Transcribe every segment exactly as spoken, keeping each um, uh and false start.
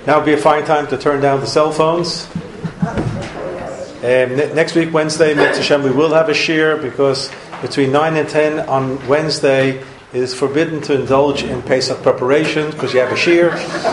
Now would be a fine time to turn down the cell phones. Um, ne- next week, Wednesday, Mitzvah Shem, we will have a shir because between nine and ten on Wednesday it is forbidden to indulge in Pesach preparations because you have a shir.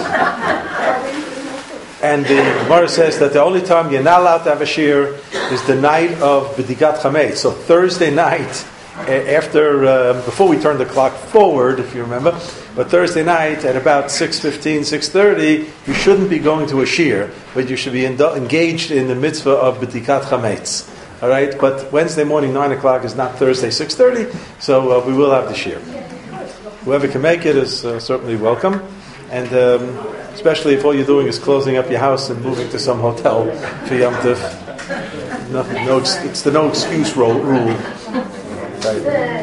And the Gemara says that the only time you're not allowed to have a shir is the night of B'dikat Chametz. So Thursday night, after uh, before we turn the clock forward, if you remember, but Thursday night at about six fifteen, six thirty, you shouldn't be going to a shir, but you should be in, engaged in the mitzvah of B'dikat Chametz. All right, but Wednesday morning nine o'clock is not Thursday six thirty, so uh, we will have the shir. Whoever can make it is uh, certainly welcome, and um, especially if all you're doing is closing up your house and moving to some hotel for Yom Tov. No, no, it's the no excuse rule. Right.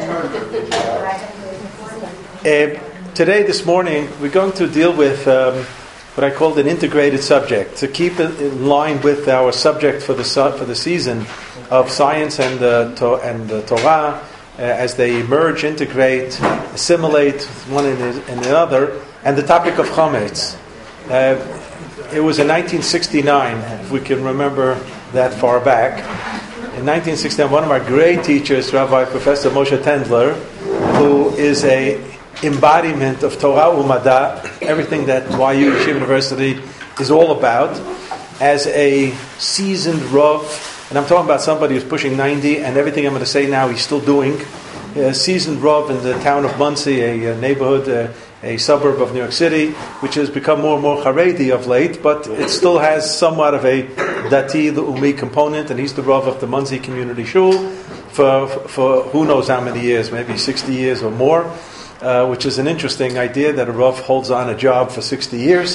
Uh, today, this morning, we're going to deal with um, what I called an integrated subject to keep it in line with our subject for the for the season of science and uh, to, and uh, Torah uh, as they merge, integrate, assimilate one in, in another, and the topic of Chametz. Uh, it was in nineteen sixty-nine, if we can remember that far back. In nineteen sixty-nine, one of our great teachers, Rabbi Professor Moshe Tendler, who is a embodiment of Torah Umada, everything that Y U Yeshiva University is all about, as a seasoned Rav, and I'm talking about somebody who's pushing ninety, and everything I'm going to say now he's still doing, a seasoned Rav in the town of Monsey, a, a neighborhood, a, a suburb of New York City, which has become more and more Haredi of late, but it still has somewhat of a Dati, the Umi component, and he's the Rav of the Monsey Community Shul for, for who knows how many years, maybe sixty years or more, uh, which is an interesting idea that a Rav holds on a job for sixty years.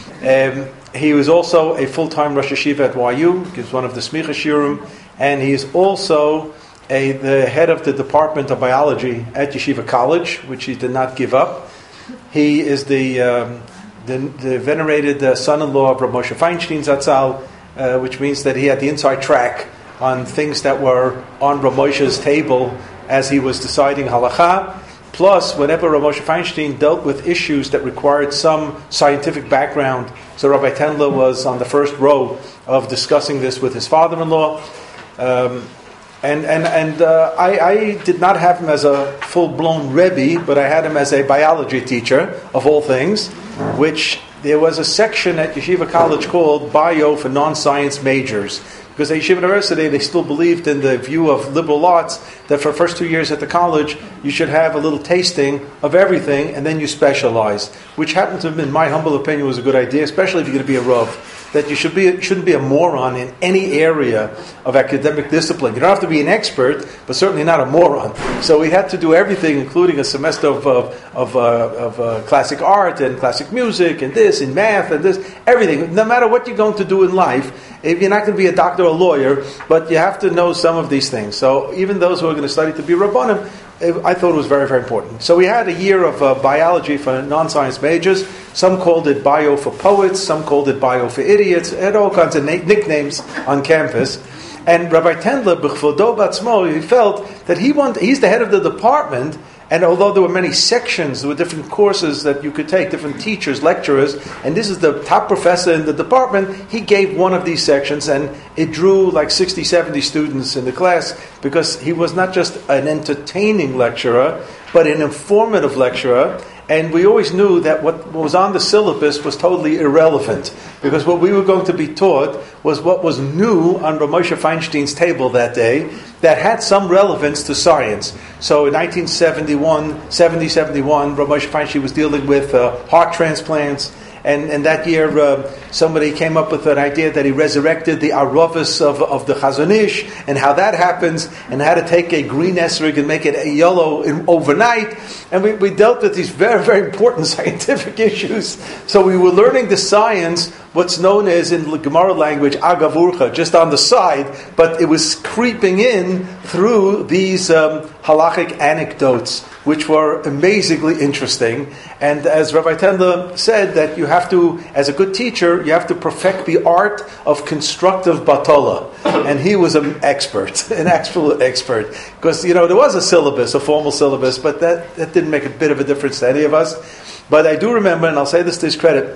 Um, he was also a full-time Rosh Yeshiva at Y U, he was one of the Smicha Shiurim, and he is also a, the head of the Department of Biology at Yeshiva College, which he did not give up. He is the um, the, the venerated uh, son-in-law of Rav Moshe Feinstein Zatzal, uh, which means that he had the inside track on things that were on Rav Moshe's table as he was deciding halacha. Plus, whenever Rav Moshe Feinstein dealt with issues that required some scientific background, so Rabbi Tendler was on the first row of discussing this with his father-in-law. Um, And and and uh, I, I did not have him as a full-blown Rebbe, but I had him as a biology teacher, of all things, which there was a section at Yeshiva College called Bio for Non-Science Majors. Because at Yeshiva University, they still believed in the view of liberal arts that for the first two years at the college, you should have a little tasting of everything, and then you specialize. Which happened to, in my humble opinion, was a good idea, especially if you're going to be a Rav. That you should be shouldn't be a moron in any area of academic discipline. You don't have to be an expert, but certainly not a moron. So we had to do everything, including a semester of of of, uh, of uh, classic art and classic music and this and math and this, everything. No matter what you're going to do in life, if you're not going to be a doctor or a lawyer, but you have to know some of these things. So even those who are going to study to be Rabbanim, I thought it was very, very important. So we had a year of uh, biology for non-science majors. Some called it bio for poets. Some called it bio for idiots. It had all kinds of na- nicknames on campus. And Rabbi Tendler, b'chvodo batzmo, he felt that he wanted, he's the head of the department, and although there were many sections, there were different courses that you could take, different teachers, lecturers, and this is the top professor in the department, he gave one of these sections, and it drew like sixty, seventy students in the class, because he was not just an entertaining lecturer, but an informative lecturer. And we always knew that what was on the syllabus was totally irrelevant, because what we were going to be taught was what was new on Rav Moshe Feinstein's table that day that had some relevance to science. So in nineteen seventy-one, seventy, seventy-one, Rav Moshe Feinstein was dealing with uh, heart transplants. And, and that year, uh, somebody came up with an idea that he resurrected the Aravis of, of the Chazon Ish, and how that happens, and how to take a green esrog and make it a yellow in, overnight. And we, we dealt with these very, very important scientific issues. So we were learning the science, what's known as in Gemara language, agavurcha, just on the side, but it was creeping in through these um, halachic anecdotes, which were amazingly interesting. And as Rabbi Tendler said, that you have to, as a good teacher, you have to perfect the art of constructive batala. And he was an expert, an absolute expert. Because, you know, there was a syllabus, a formal syllabus, but that, that didn't make a bit of a difference to any of us. But I do remember, and I'll say this to his credit,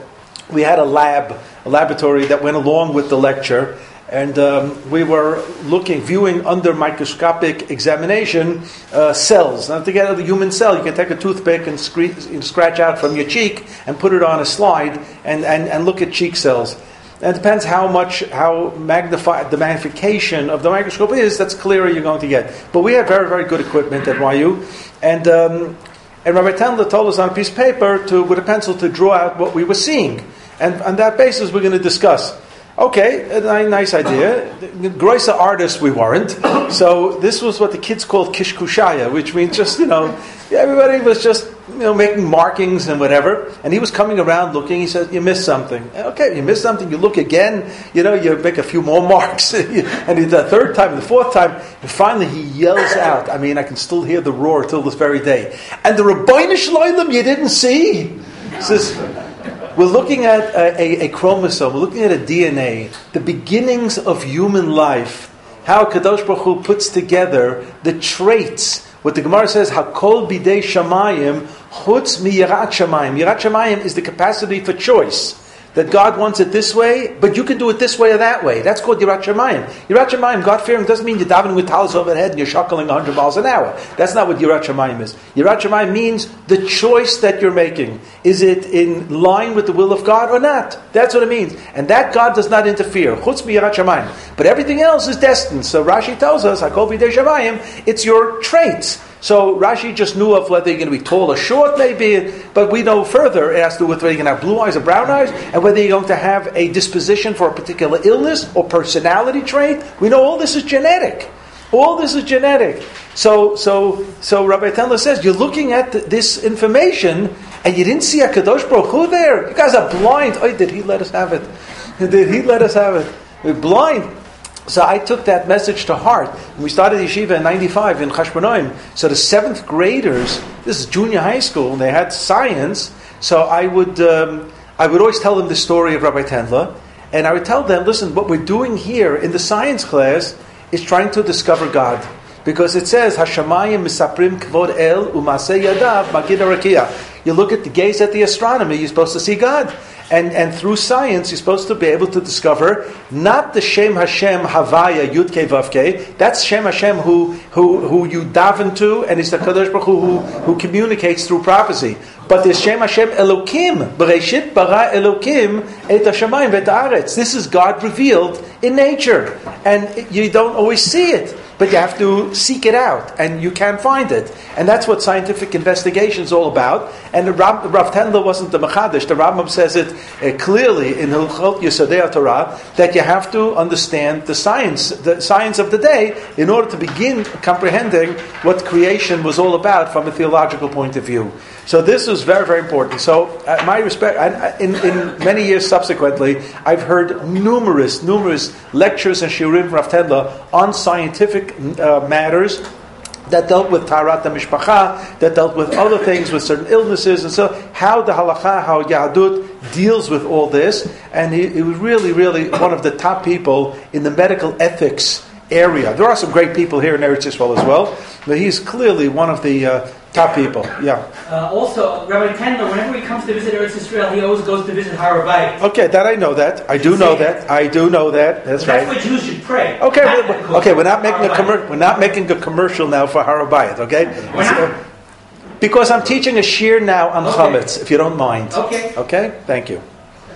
we had a lab, a laboratory that went along with the lecture, and um, we were looking, viewing under microscopic examination uh, cells. Now, to get a human cell, you can take a toothpick and scre- scratch out from your cheek and put it on a slide and, and, and look at cheek cells. And it depends how much, how magnified the magnification of the microscope is, that's clearer you're going to get. But we had very, very good equipment at Y U. And um, and Rabbi Tendler told us on a piece of paper, to with a pencil, to draw out what we were seeing. And on that basis, we're going to discuss. Okay, a nice idea. Groisa artists we weren't. So this was what the kids called kishkushaya, which means just, you know, everybody was just, you know, making markings and whatever. And he was coming around looking, he said, you missed something. Okay, you missed something, you look again, you know, you make a few more marks. And the third time, the fourth time, and finally he yells out. I mean, I can still hear the roar till this very day. And the Rabbeinu Shloim you didn't see. He says, we're looking at a, a, a chromosome, we're looking at a D N A, the beginnings of human life, how Kadosh Baruch Hu puts together the traits. What the Gemara says, Hakol bidei shamayim, chutz mi yirat shamayim. Yirat shamayim is the capacity for choice. That God wants it this way, but you can do it this way or that way. That's called Yirat Shamayim. Yirat Shamayim, God-fearing, doesn't mean you're davening with talis overhead and you're shuckling one hundred miles an hour. That's not what Yirat Shamayim is. Yirat Shamayim means the choice that you're making. Is it in line with the will of God or not? That's what it means. And that God does not interfere. Chutz mi Yirat Shamayim. But everything else is destined. So Rashi tells us, Hakol bidei shamayim, it's your traits. So Rashi just knew of whether you're going to be tall or short, maybe, but we know further it has to do with whether you're going to have blue eyes or brown eyes, and whether you're going to have a disposition for a particular illness or personality trait. We know all this is genetic. All this is genetic. So, so, so Rabbi Tendler says you're looking at th- this information, and you didn't see a Kadosh Baruch Hu there. You guys are blind. Oh, did he let us have it? Did he let us have it? We're blind. So I took that message to heart. We started yeshiva in ninety-five in Chashmonaim. So the seventh graders, this is junior high school, and they had science. So I would um, I would always tell them the story of Rabbi Tendler. And I would tell them, listen, what we're doing here in the science class is trying to discover God. Because it says, Hashamayim misaprim kvod el umaseh yadav magid arakia. You look at the gaze at the astronomy, you're supposed to see God. And and through science, you're supposed to be able to discover not the Shem Hashem Havaya Yud Kei Vav Kei. That's Shem Hashem who who who you daven to, and it's the Kadosh Baruch Hu who, who communicates through prophecy. But there's Shem Hashem Elokim. Bereshit bara Elokim et hashamayim v'et haaretz. This is God revealed in nature, and you don't always see it. But you have to seek it out, and you can't find it. And that's what scientific investigation is all about. And the Rav, Rav Tendler wasn't the Mechadish. The Rambam says it uh, clearly in Hilchot Yesodei Torah that you have to understand the science, the science of the day, in order to begin comprehending what creation was all about from a theological point of view. So this is very, very important. So, uh, my respect, I, in, in many years subsequently, I've heard numerous, numerous lectures and shiurim from Rav Tendler on scientific uh, matters that dealt with Taharat HaMishpacha, that dealt with other things, with certain illnesses, and so how the halacha, how Yahadut deals with all this. And he, he was really, really one of the top people in the medical ethics area. There are some great people here in Eretz Yisrael as well, but he's clearly one of the uh, top people. Yeah. Uh, also, Rabbi Tendler, whenever he comes to visit Eretz Yisrael, he always goes to visit Har HaBayit. Okay, that I know that. I do know that. I do know that. That's well, right. That's what Jews should pray. Okay, we're, okay. We're not making a commer- We're not making a commercial now for Har HaBayit. Okay. Why not? Because I'm teaching a shir now on okay. chametz. If you don't mind. Okay. Okay. Thank you.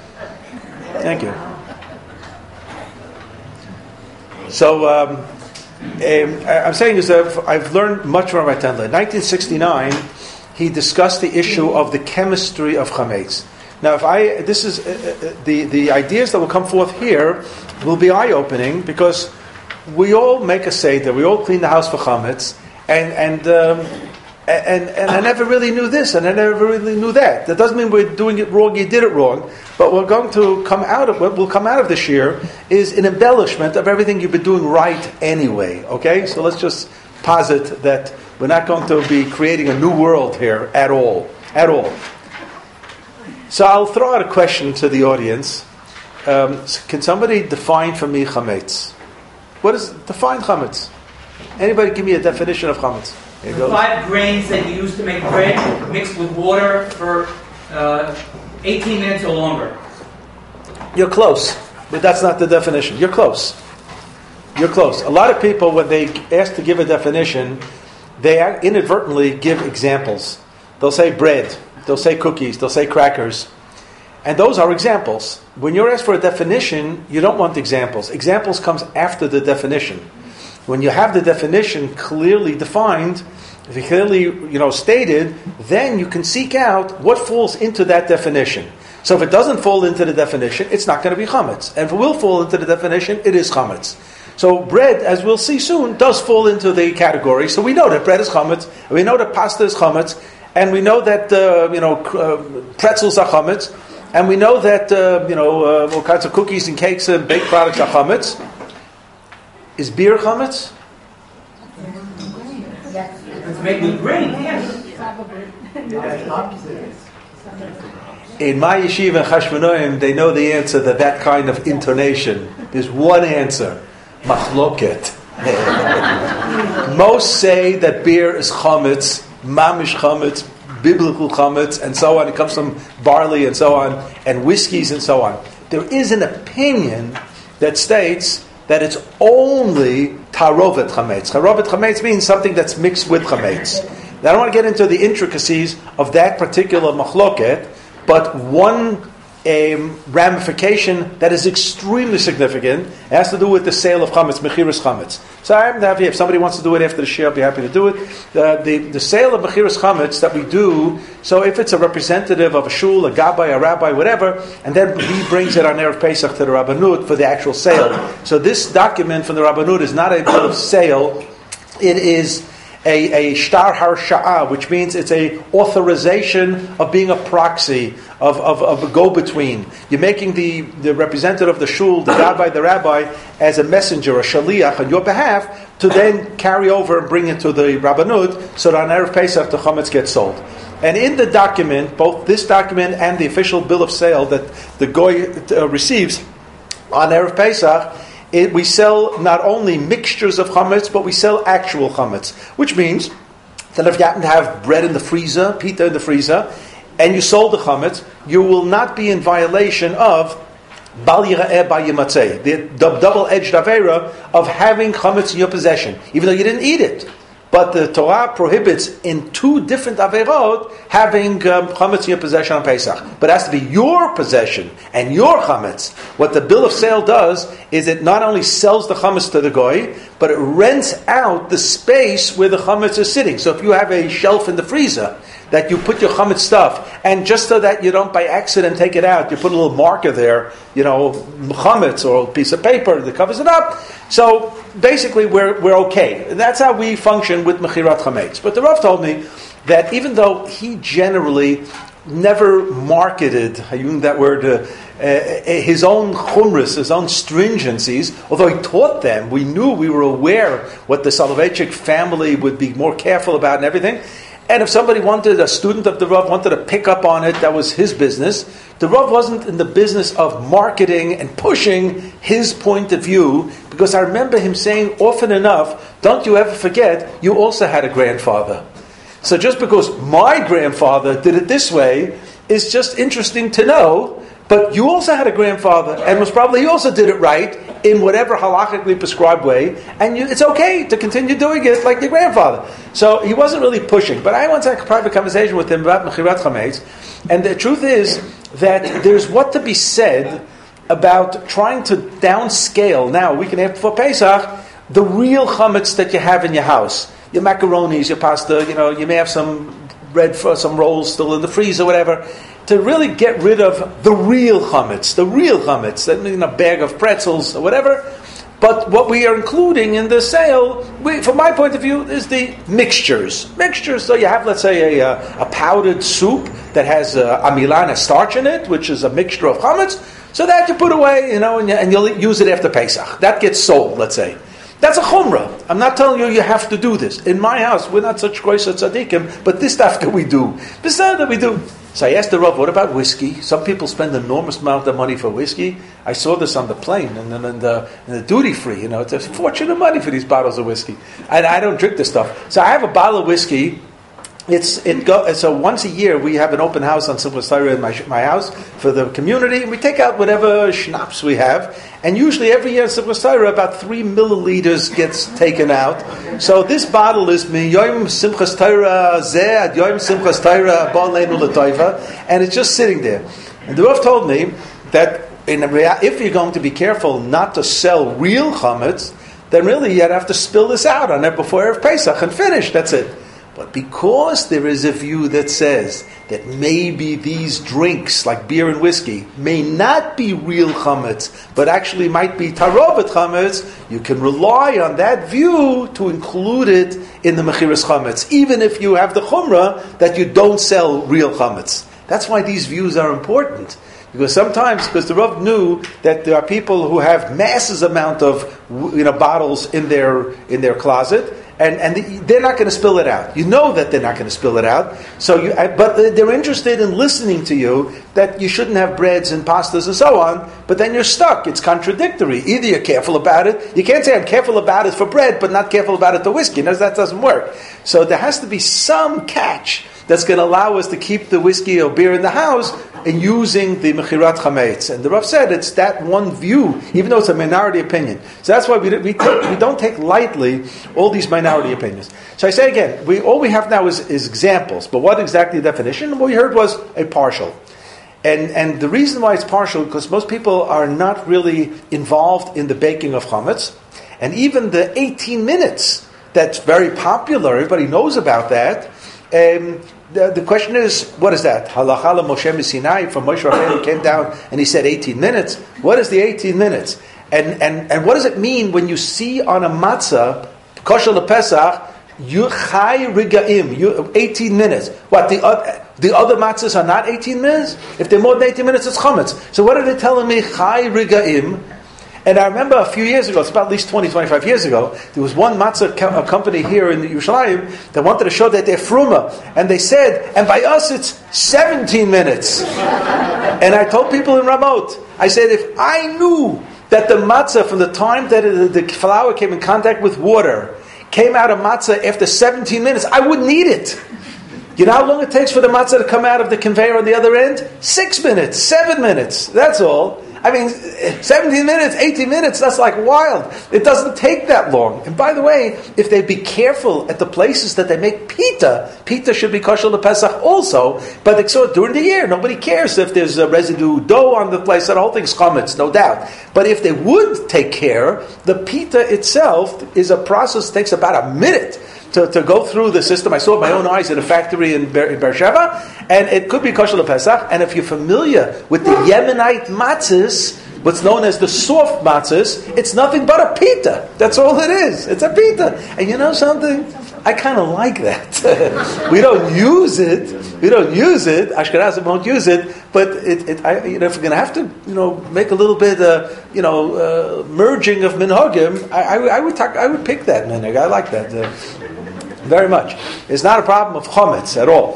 Thank you. So. Um, Um, I'm saying is that I've learned much from Rabbi Tendler. In nineteen sixty-nine, he discussed the issue of the chemistry of chametz. Now, if I this is uh, the the ideas that will come forth here will be eye-opening, because we all make a seder, we all clean the house for chametz, and and um, and and I never really knew this, and I never really knew that. That doesn't mean we're doing it wrong. You did it wrong. But we're going to come out of what will come out of this year is an embellishment of everything you've been doing right anyway. Okay, so let's just posit that we're not going to be creating a new world here at all, at all. So I'll throw out a question to the audience. Um, can somebody define for me chametz? What is define chametz? Anybody give me a definition of chametz? The five grains that you use to make bread mixed with water for uh, eighteen minutes or longer. You're close, but that's not the definition. You're close. You're close. A lot of people, when they ask to give a definition, they inadvertently give examples. They'll say bread, they'll say cookies, they'll say crackers. And those are examples. When you're asked for a definition, you don't want examples. Examples comes after the definition. When you have the definition clearly defined, clearly you know stated, then you can seek out what falls into that definition. So if it doesn't fall into the definition, it's not going to be chametz. And if it will fall into the definition, it is chametz. So bread, as we'll see soon, does fall into the category. So we know that bread is chametz, we know that pasta is chametz, and we know that uh, you know uh, pretzels are chametz, and we know that uh, you know uh, all kinds of cookies and cakes and baked products are chametz. Is beer chametz? It's made with grain, yes. In my yeshiva and Chashmonaim, they know the answer to that kind of intonation. There's one answer. Machloket. Most say that beer is chametz, mamish chametz, biblical chametz, and so on. It comes from barley and so on, and whiskeys and so on. There is an opinion that states that it's only tarovet chametz. Tarovet chametz means something that's mixed with chametz. Now, I don't want to get into the intricacies of that particular machloket, but one um, ramification that is extremely significant has to do with the sale of chametz, mechiras chametz. So I happen to have here, if somebody wants to do it after the shir, I'll be happy to do it. The, the, the sale of mechiras chametz that we do, so if it's a representative of a shul, a gabbai, a rabbi, whatever, and then he brings it on Erev Pesach to the Rabbanut for the actual sale. So this document from the Rabbanut is not a bill of sale, it is a, a shtar harsha'ah, which means it's a authorization of being a proxy, of, of, of a go-between. You're making the, the representative of the shul, the rabbi, the rabbi, as a messenger, a shaliach on your behalf, to then carry over and bring it to the Rabbanut, so that on Erev Pesach the chametz gets sold. And in the document, both this document and the official bill of sale that the goy uh, receives on Erev Pesach, It, we sell not only mixtures of chametz, but we sell actual chametz. Which means that if you happen to have bread in the freezer, pita in the freezer, and you sold the chametz, you will not be in violation of bal yira'eh ba yimatzeh, the double-edged avera of having chametz in your possession, even though you didn't eat it. But the Torah prohibits in two different averot having um, chametz in your possession on Pesach. But it has to be your possession and your chametz. What the bill of sale does is it not only sells the chametz to the goy, but it rents out the space where the chametz is sitting. So if you have a shelf in the freezer that you put your chametz stuff, and just so that you don't by accident take it out, you put a little marker there, you know, chametz or a piece of paper that covers it up. So basically we're we're okay. That's how we function with mechirat chametz. But the Rav told me that even though he generally never marketed, I use that word, uh, uh, his own chumras, his own stringencies, although he taught them, we knew, we were aware what the Soloveitchik family would be more careful about and everything. And if somebody wanted, a student of the Rav wanted to pick up on it, that was his business. The Rav wasn't in the business of marketing and pushing his point of view, because I remember him saying often enough, don't you ever forget, you also had a grandfather. So just because my grandfather did it this way is just interesting to know, but you also had a grandfather, and most probably he also did it right in whatever halachically prescribed way, and you, it's okay to continue doing it like your grandfather. So he wasn't really pushing. But I once had a private conversation with him about mechirat chametz, and the truth is that there's what to be said about trying to downscale. Now, we can have for Pesach the real chametz that you have in your house. Your macaronis, your pasta, you know, you may have some bread, for some rolls still in the freezer, whatever. To really get rid of the real chametz, the real chametz, that means a bag of pretzels or whatever. But what we are including in the sale, we, from my point of view, is the mixtures. Mixtures, so you have, let's say, a, a powdered soup that has uh, amilan, a starch in it, which is a mixture of chametz, so that you put away, you know, and, you, and you'll use it after Pesach. That gets sold, let's say. That's a chumrah. I'm not telling you you have to do this. In my house, we're not such gross tzaddikim, but this stuff that we do. Besides that we do. So I asked the Rav, what about whiskey? Some people spend an enormous amount of money for whiskey. I saw this on the plane and then in the, in the duty free. You know, it's a fortune of money for these bottles of whiskey. And I don't drink this stuff. So I have a bottle of whiskey It's it go so once a year we have an open house on Simchas Torah in my my house for the community, and we take out whatever schnapps we have, and usually every year in Simchas Torah about three milliliters gets taken out. So this bottle is Miyoim Simchas Torah Zeh Ad Yoim Simchas Torah Ba Leinu L'Toiva, and it's just sitting there. And the Rav told me that in rea- if you're going to be careful not to sell real chametz, then really you'd have to spill this out on it before Erev Pesach and finish. That's it. But because there is a view that says that maybe these drinks, like beer and whiskey, may not be real chametz, but actually might be tarovet chametz, you can rely on that view to include it in the mechiras chametz, even if you have the chumrah that you don't sell real chametz. That's why these views are important. Because sometimes, because the Rav knew that there are people who have masses amount of you know bottles in their in their closet, and, and they're not going to spill it out. You know that they're not going to spill it out. So, you, but they're interested in listening to you that you shouldn't have breads and pastas and so on. But then you're stuck. It's contradictory. Either you're careful about it. You can't say I'm careful about it for bread, but not careful about it for whiskey. No, that doesn't work. So there has to be some catch that's going to allow us to keep the whiskey or beer in the house and using the mechirat chametz. And the Rav said it's that one view, even though it's a minority opinion. So that's why we we, take, we don't take lightly all these minority opinions. So I say again, we all we have now is, is examples. But what exactly the definition? What we heard was a partial. And and the reason why it's partial, because most people are not really involved in the baking of chametz. And even the eighteen minutes, that's very popular, everybody knows about that. Um, the, the question is, what is that? Halacha Moshe Sinai, from Moshe Rabbeinu came down and he said eighteen minutes. What is the eighteen minutes? And and and what does it mean when you see on a matzah, kosher lePesach, you chai rigaim, you eighteen minutes? What the uh, the other matzahs are not eighteen minutes? If they're more than eighteen minutes, it's chametz. So what are they telling me? Chai rigaim. And I remember a few years ago, it's about at least twenty, twenty-five years ago, there was one matzah co- company here in Yerushalayim that wanted to show that they're fruma. And they said, and by us it's seventeen minutes. And I told people in Ramot, I said, if I knew that the matzah from the time that it, the flour came in contact with water came out of matzah after seventeen minutes, I wouldn't eat it. You know how long it takes for the matzah to come out of the conveyor on the other end? Six minutes, seven minutes, that's all. I mean, seventeen minutes, eighteen minutes, that's like wild. It doesn't take that long. And by the way, if they be careful at the places that they make pita, pita should be kosher lePesach also, but they saw it during the year. Nobody cares if there's a residue dough on the place. That whole thing's chametz, no doubt. But if they would take care, the pita itself is a process that takes about a minute To, to go through the system. I saw it with my own eyes at a factory in, Ber- in Beersheba, and it could be kosher lePesach. And if you're familiar with the Yemenite matzahs, what's known as the soft matzahs, it's nothing but a pita. That's all it is. It's a pita. And you know something? I kind of like that. We don't use it. We don't use it. Ashkenazim won't use it. But it, it, I, you know, if we're going to have to, you know, make a little bit, uh, you know, uh, merging of minhagim, I, I, I would talk, I would pick that minhag. I like that. Uh, Very much. It's not a problem of chametz at all.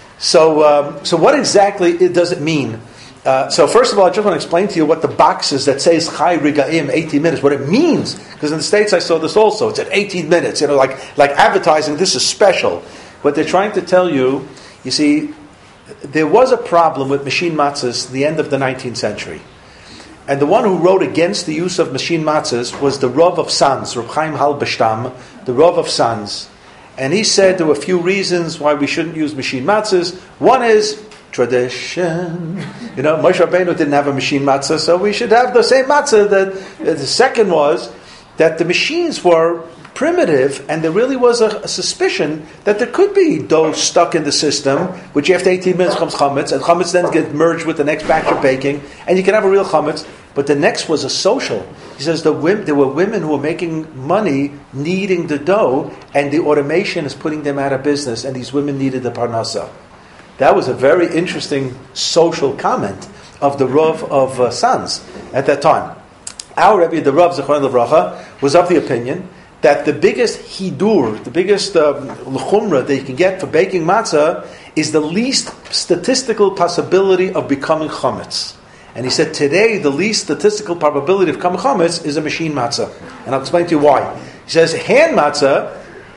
So, um, so what exactly does it mean? Uh, so, first of all, I just want to explain to you what the boxes that says chai rigaim, eighteen minutes, what it means. Because in the States, I saw this also. It's at eighteen minutes. You know, like like advertising. This is special. What they're trying to tell you, you see, there was a problem with machine matzahs at the end of the nineteenth century. And the one who wrote against the use of machine matzahs was the Rav of Sanz, Reb Chaim Halberstam, the Rav of Sanz. And he said there were a few reasons why we shouldn't use machine matzahs. One is tradition. You know, Moshe Rabbeinu didn't have a machine matzah, so we should have the same matzah. That the second was that the machines were primitive, and there really was a, a suspicion that there could be dough stuck in the system, which after eighteen minutes comes chametz, and chametz then gets merged with the next batch of baking, and you can have a real chametz. But the next was a social. He says the women, there were women who were making money kneading the dough, and the automation is putting them out of business, and these women needed the parnasa. That was a very interesting social comment of the Rav of uh, Sanz at that time. Our Rebbe, the Rav Zechron Levracha, was of the opinion that the biggest hidur, the biggest l'chumra um, that you can get for baking matzah is the least statistical possibility of becoming chametz. And he said today the least statistical probability of becoming chametz is a machine matzah. And I'll explain to you why. He says hand matzah,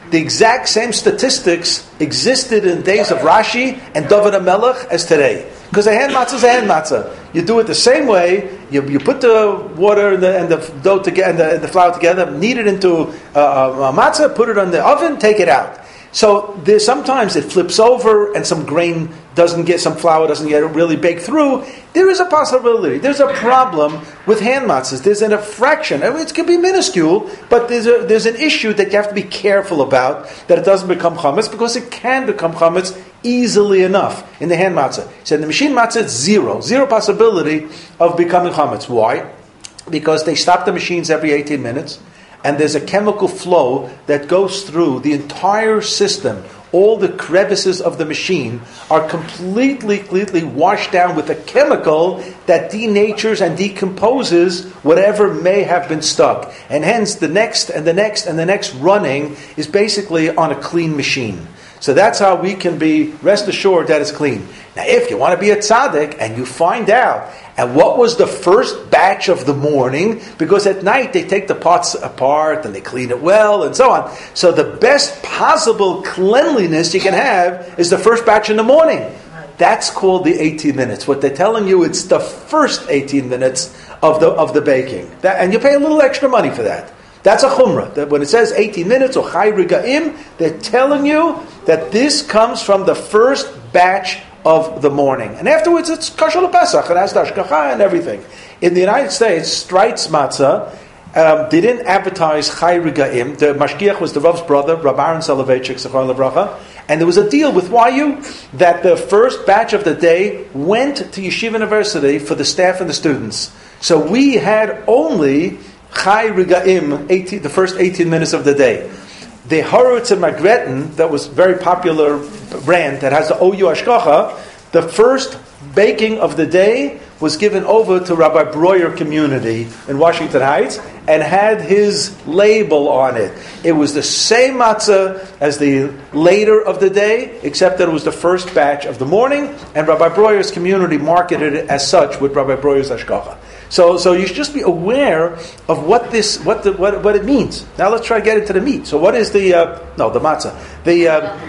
The exact same statistics existed in the days of Rashi and David HaMelech as today. Because a hand matzah is a hand matzah. You do it the same way. You, you put the water and the, and the dough together, and the, and the flour together, knead it into a, a matzah, put it on the oven, take it out. So there's sometimes it flips over and some grain doesn't get, some flour doesn't get really baked through. There is a possibility. There's a problem with hand matzahs. There's an, a fraction. I mean, it can be minuscule, but there's a, there's an issue that you have to be careful about, that it doesn't become chametz, because it can become chametz easily enough in the hand matzah. So in the machine matzah, it's zero. Zero possibility of becoming chametz. Why? Because they stop the machines every eighteen minutes. And there's a chemical flow that goes through the entire system. All the crevices of the machine are completely, completely washed down with a chemical that denatures and decomposes whatever may have been stuck. And hence the next and the next and the next running is basically on a clean machine. So that's how we can be rest assured that it's clean. Now, if you want to be a tzaddik and you find out, and what was the first batch of the morning, because at night they take the pots apart and they clean it well and so on. So the best possible cleanliness you can have is the first batch in the morning. That's called the eighteen minutes. What they're telling you, it's the first eighteen minutes of the of the baking. That, and you pay a little extra money for that. That's a chumrah. That when it says eighteen minutes or chai rigaim, they're telling you that this comes from the first batch of the morning. And afterwards it's kosher l'Pesach. It has the hashgacha and everything. In the United States, Streit's Matzah, um, they didn't advertise chai rigaim. The mashgiach was the Rav's brother, Rav Aaron Soloveitchik, Zechron Livracha. And there was a deal with Y U that the first batch of the day went to Yeshiva University for the staff and the students. So we had only Chai Rigaim, eighteen, the first eighteen minutes of the day. The Horowitz and Magretten, that was a very popular brand that has the O U Ashkacha, the first baking of the day was given over to Rabbi Breuer Community in Washington Heights and had his label on it. It was the same matzah as the later of the day, except that it was the first batch of the morning, and Rabbi Breuer's community marketed it as such with Rabbi Breuer's Ashkacha. So, so you should just be aware of what this, what the, what, what it means. Now let's try to get into the meat. So, what is the uh, no the matzah? The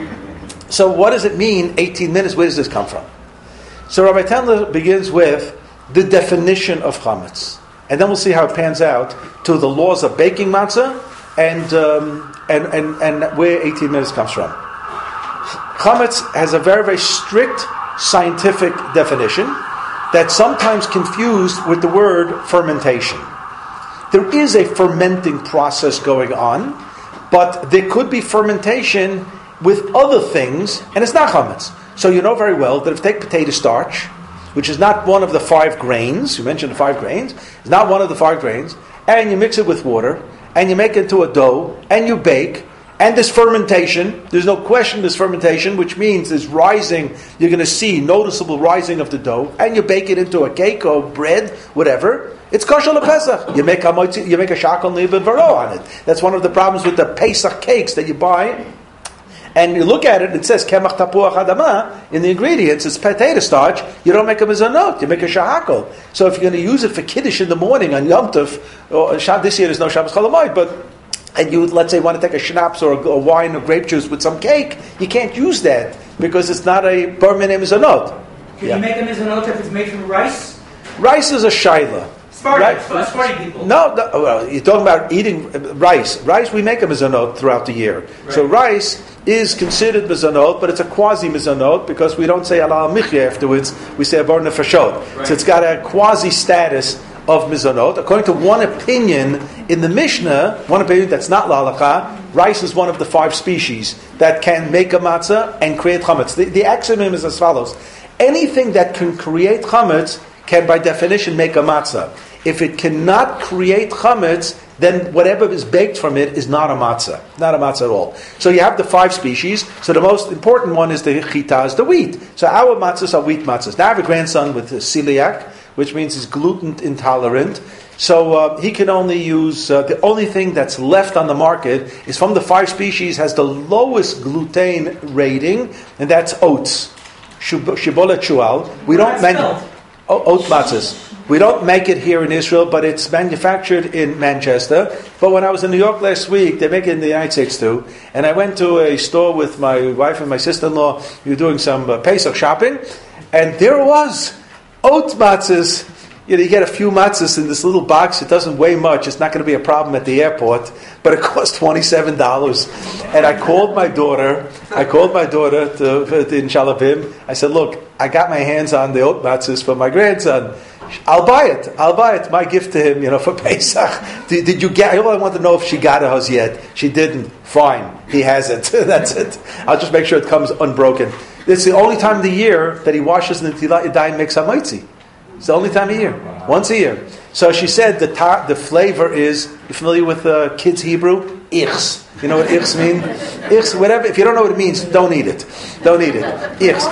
uh, so what does it mean? Eighteen minutes. Where does this come from? So, Rabbi Tendler begins with the definition of chametz, and then we'll see how it pans out to the laws of baking matzah and um, and, and and where eighteen minutes comes from. Chametz has a very very strict scientific definition that's sometimes confused with the word fermentation. There is a fermenting process going on, but there could be fermentation with other things, and it's not chametz. So you know very well that if you take potato starch, which is not one of the five grains, you mentioned the five grains, it's not one of the five grains, and you mix it with water, and you make it into a dough, and you bake, and this fermentation, there's no question this fermentation, which means there's rising, you're going to see noticeable rising of the dough, and you bake it into a cake or bread, whatever. It's kosher l'Pesach. You make a motzi, you make a shakal nivin varo on it. That's one of the problems with the Pesach cakes that you buy. And you look at it, it says kemach tapuach adama in the ingredients. It's potato starch. You don't make a mizanot. You make a shahakol. So if you're going to use it for kiddush in the morning on Yom Tov, or this year there's no Shabbos Cholamoid, but and you, let's say, want to take a schnapps or a, a wine or grape juice with some cake, you can't use that because it's not a bar mitzvah mizanot. Can yeah. you make a mizanot if it's made from rice? Rice is a shaila. Sparty, right? Sparty people. No, no, well, you're talking about eating rice. Rice, we make a mizanot throughout the year. Right. So rice is considered mizanot, but it's a quasi mizanot because we don't say alal michya afterwards. We say abar nefashot. Right. So it's got a quasi status of mizanot. According to one opinion in the Mishnah, one opinion that's not la'alacha, rice is one of the five species that can make a matzah and create chametz. The, the axiom is as follows: anything that can create chametz can, by definition, make a matzah. If it cannot create chametz, then whatever is baked from it is not a matzah. Not a matzah at all. So you have the five species. So the most important one is the chita, is the wheat. So our matzahs are wheat matzahs. Now I have a grandson with celiac, which means he's gluten intolerant. So uh, he can only use, uh, the only thing that's left on the market is from the five species, has the lowest gluten rating, and that's oats. Shibolet shual. We don't mention oat matzahs. We don't make it here in Israel, but it's manufactured in Manchester. But when I was in New York last week, they make it in the United States too. And I went to a store with my wife and my sister-in-law. We were doing some uh, Pesach shopping. And there it was. Oat matzahs. You know, you get a few matzahs in this little box. It doesn't weigh much. It's not going to be a problem at the airport. But it cost twenty-seven dollars. And I called my daughter. I called my daughter to, to in Shalavim. I said, look, I got my hands on the oat matzahs for my grandson. I'll buy it. I'll buy it. My gift to him, you know, for Pesach. Did, did you get? I want to know if she got hers yet. She didn't. Fine. He has it. That's it. I'll just make sure it comes unbroken. It's the only time of the year that he washes the Netilat Yadayim and makes hamaitzi. It's the only time of year. Once a year. So she said the tar- the flavor is, you familiar with uh, kids' Hebrew? Ichs. You know what ichs mean? Ichs, whatever. If you don't know what it means, don't eat it. Don't eat it. Ichs.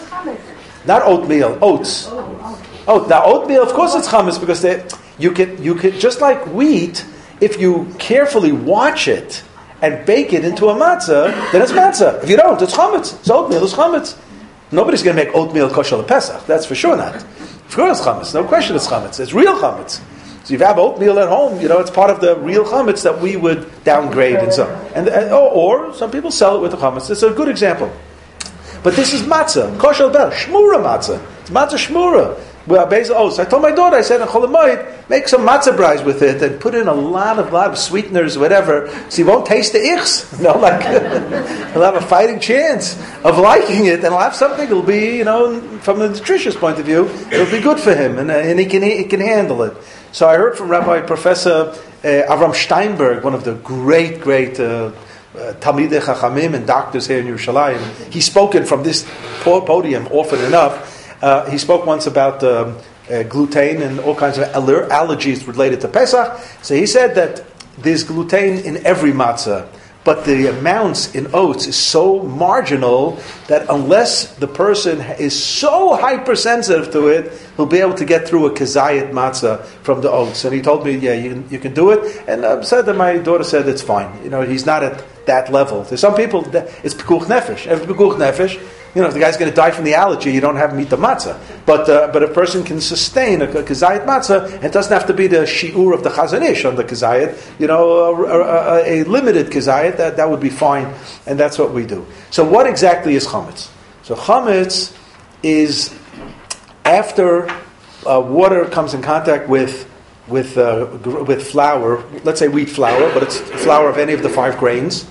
Not oatmeal. Oats. Oh, now oatmeal, of course it's chametz, because they, you can, you can, just like wheat, if you carefully watch it and bake it into a matzah, then it's matzah. If you don't, it's chametz. It's oatmeal, it's chametz. Nobody's going to make oatmeal kosher l'Pesach. That's for sure not. Of course it's chametz. No question it's chametz. It's real chametz. So if you have oatmeal at home, you know, it's part of the real chametz that we would downgrade and so. And, and or, or some people sell it with the chametz. It's a good example. But this is matzah, kosher l'Pesach, shmura matzah. It's matzah shmura. Well, basically, oh, so I told my daughter, I said, in Chol Hamoed, make some matzah brais with it and put in a lot of lot of sweeteners, whatever, so you won't taste the ichs. You know, like he'll have a fighting chance of liking it, and he'll have something. It'll be, you know, from a nutritious point of view, it'll be good for him, and, uh, and he can he can handle it. So I heard from Rabbi Professor uh, Avram Steinberg, one of the great, great uh, uh, Talmidei Chachamim and doctors here in Yerushalayim. He's spoken from this podium often enough. Uh, he spoke once about um, uh, gluten and all kinds of aller- allergies related to Pesach. So he said that there's gluten in every matzah, but the amounts in oats is so marginal that unless the person is so hypersensitive to it, he'll be able to get through a kazayit matzah from the oats. And he told me, yeah, you can, you can do it. And I said that my daughter said it's fine. You know, he's not at that level. There's some people that it's pekuch nefesh. Every pekuch nefesh. You know, if the guy's going to die from the allergy, you don't have him eat the matzah. But uh, but a person can sustain a, a kazayit matzah, and it doesn't have to be the shiur of the Chazon Ish on the kazayit. You know, a, a, a limited kazayit, that, that would be fine, and that's what we do. So what exactly is chametz? So chametz is after uh, water comes in contact with with uh, with flour, let's say wheat flour, but it's flour of any of the five grains.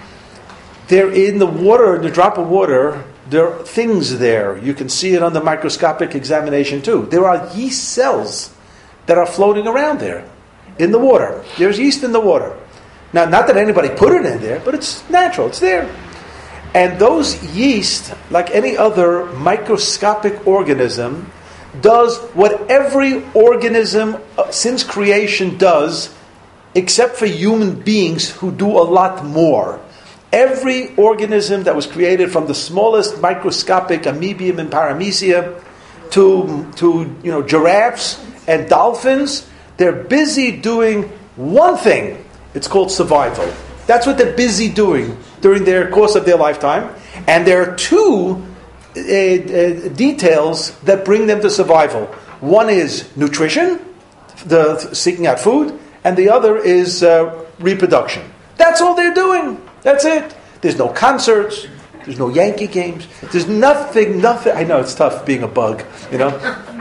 There in the water, the drop of water, there are things there. You can see it on the microscopic examination too. There are yeast cells that are floating around there in the water. There's yeast in the water. Now, not that anybody put it in there, but it's natural. It's there. And those yeast, like any other microscopic organism, does what every organism uh, since creation does, except for human beings who do a lot more. Every organism that was created from the smallest microscopic amoebium and paramecia to, to you know, giraffes and dolphins, they're busy doing one thing. It's called survival. That's what they're busy doing during their course of their lifetime. And there are two uh, uh, details that bring them to survival. One is nutrition, the seeking out food, and the other is uh, reproduction. That's all they're doing. That's it. There's no concerts. There's no Yankee games. There's nothing, nothing. I know it's tough being a bug, you know.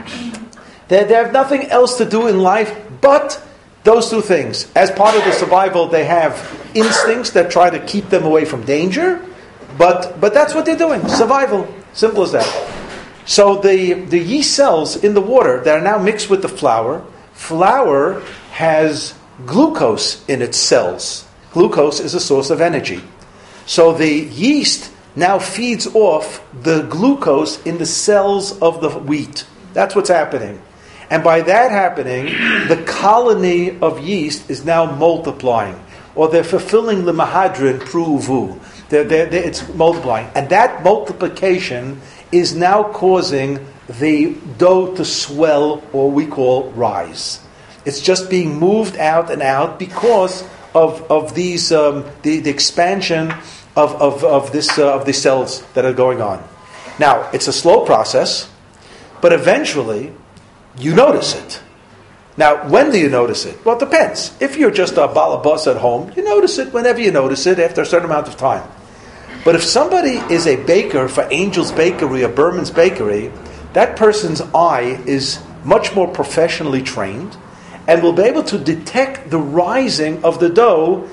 They, they have nothing else to do in life but those two things. As part of the survival, they have instincts that try to keep them away from danger. But but that's what they're doing. Survival. Simple as that. So the, the yeast cells in the water that are now mixed with the flour, flour has glucose in its cells. Glucose is a source of energy. So the yeast now feeds off the glucose in the cells of the wheat. That's what's happening. And by that happening, the colony of yeast is now multiplying. Or they're fulfilling the Mahadran Pruvu. They're, they're, they're, it's multiplying. And that multiplication is now causing the dough to swell, or we call rise. It's just being moved out and out because of of these um, the, the expansion of of of this uh, of the cells that are going on. Now it's a slow process, but eventually you notice it. Now, when do you notice it? Well, it depends. If you're just a balabas at home, you notice it whenever you notice it after a certain amount of time. But if somebody is a baker for Angel's Bakery or Berman's Bakery, that person's eye is much more professionally trained and will be able to detect the rising of the dough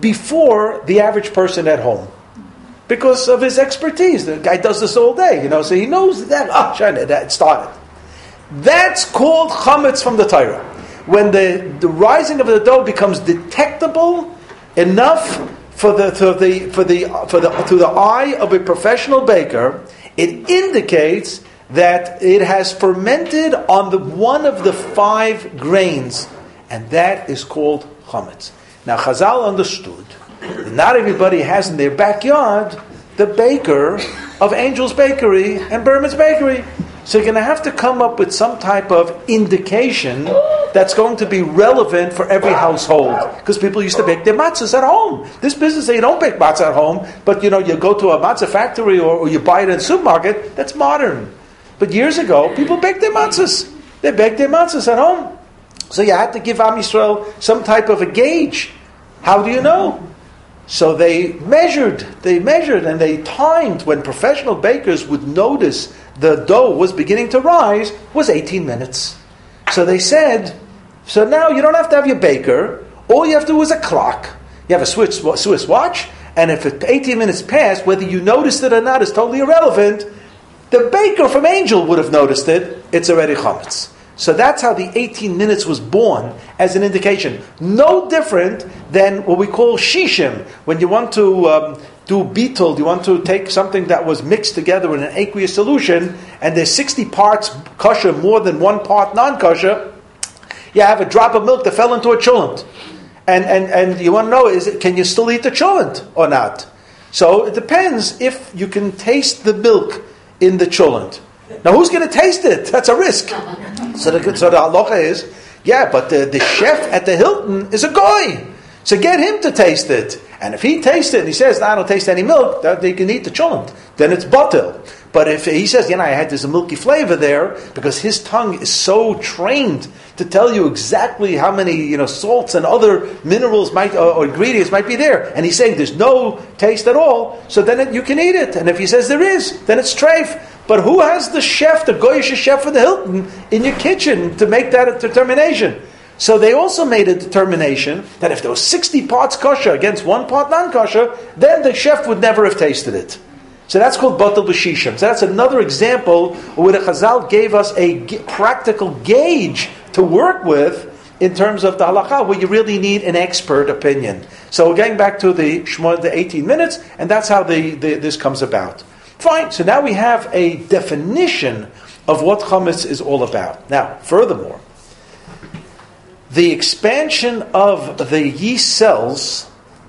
before the average person at home. Because of his expertise. The guy does this all day, you know, so he knows that, ah, oh, that started. That's called chametz from the Torah. When the, the rising of the dough becomes detectable enough for the to the for the for the to the eye of a professional baker, it indicates that it has fermented on the one of the five grains, and that is called chametz. Now Chazal understood that not everybody has in their backyard the baker of Angel's Bakery and Berman's Bakery. So you're going to have to come up with some type of indication that's going to be relevant for every household. Because people used to bake their matzahs at home. This business, you don't bake matzah at home, but you know, you go to a matzah factory or, or you buy it in a supermarket, that's modern. But years ago, people baked their matzahs. They baked their matzahs at home. So you had to give Am Yisrael some type of a gauge. How do you know? So they measured, they measured and they timed when professional bakers would notice the dough was beginning to rise was eighteen minutes. So they said, so now you don't have to have your baker, all you have to do is a clock. You have a Swiss, Swiss watch, and if eighteen minutes pass, whether you noticed it or not is totally irrelevant. The baker from Angel would have noticed it, it's already chametz. So that's how the eighteen minutes was born as an indication. No different than what we call shishim. When you want to um, do beetle, you want to take something that was mixed together in an aqueous solution, and there's sixty parts kosher, more than one part non-kosher. You have a drop of milk that fell into a cholent. And, and, and you want to know, is it, can you still eat the cholent or not? So it depends if you can taste the milk in the cholent. Now, who's going to taste it? That's a risk. So the, so the halacha is, yeah, but the, the chef at the Hilton is a goy. So get him to taste it. And if he tastes it and he says, no, I don't taste any milk, that they can eat the cholent, then it's batil. But if he says, you know, I had this milky flavor there, because his tongue is so trained to tell you exactly how many, you know, salts and other minerals might or, or ingredients might be there, and he's saying there's no taste at all, so then it, you can eat it. And if he says there is, then it's treif. But who has the chef, the goyish chef for the Hilton, in your kitchen to make that a determination? So they also made a determination that if there was sixty parts kosher against one part non-kosher, then the chef would never have tasted it. So that's called batal b'shishim. So that's another example where the Chazal gave us a g- practical gauge to work with in terms of the halakha, where you really need an expert opinion. So we're getting back to the Shmo, the eighteen minutes, and that's how the, the, this comes about. Fine, so now we have a definition of what chametz is all about. Now, furthermore, the expansion of the yeast cells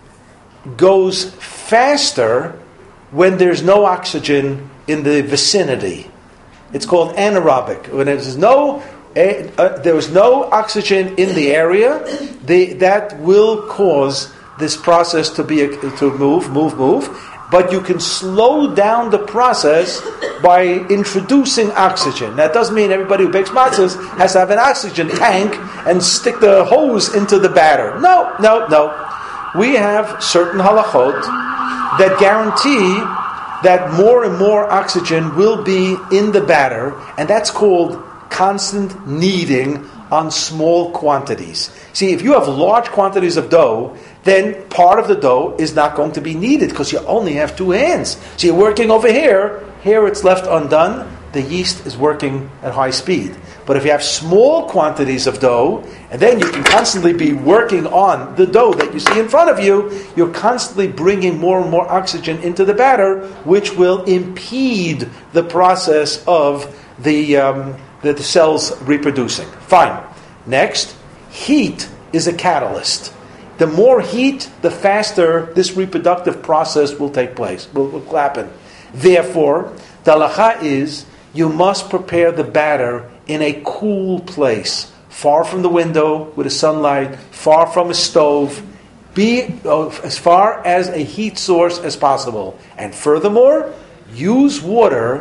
goes faster when there's no oxygen in the vicinity. It's called anaerobic. When there's no uh, uh, there is no oxygen in the area, the, that will cause this process to be to move, move, move. But you can slow down the process by introducing oxygen. That doesn't mean everybody who bakes matzahs has to have an oxygen tank and stick the hose into the batter. No, no, no. We have certain halachot that guarantee that more and more oxygen will be in the batter, and that's called constant kneading on small quantities. See, if you have large quantities of dough, then part of the dough is not going to be kneaded because you only have two hands. So you're working over here, here it's left undone, the yeast is working at high speed. But if you have small quantities of dough, and then you can constantly be working on the dough that you see in front of you, you're constantly bringing more and more oxygen into the batter, which will impede the process of the, um, the, the cells reproducing. Fine. Next, heat is a catalyst. The more heat, the faster this reproductive process will take place, will, will happen. Therefore, the halacha is, you must prepare the batter in a cool place, far from the window with the sunlight, far from a stove, be uh, as far as a heat source as possible. And furthermore, use water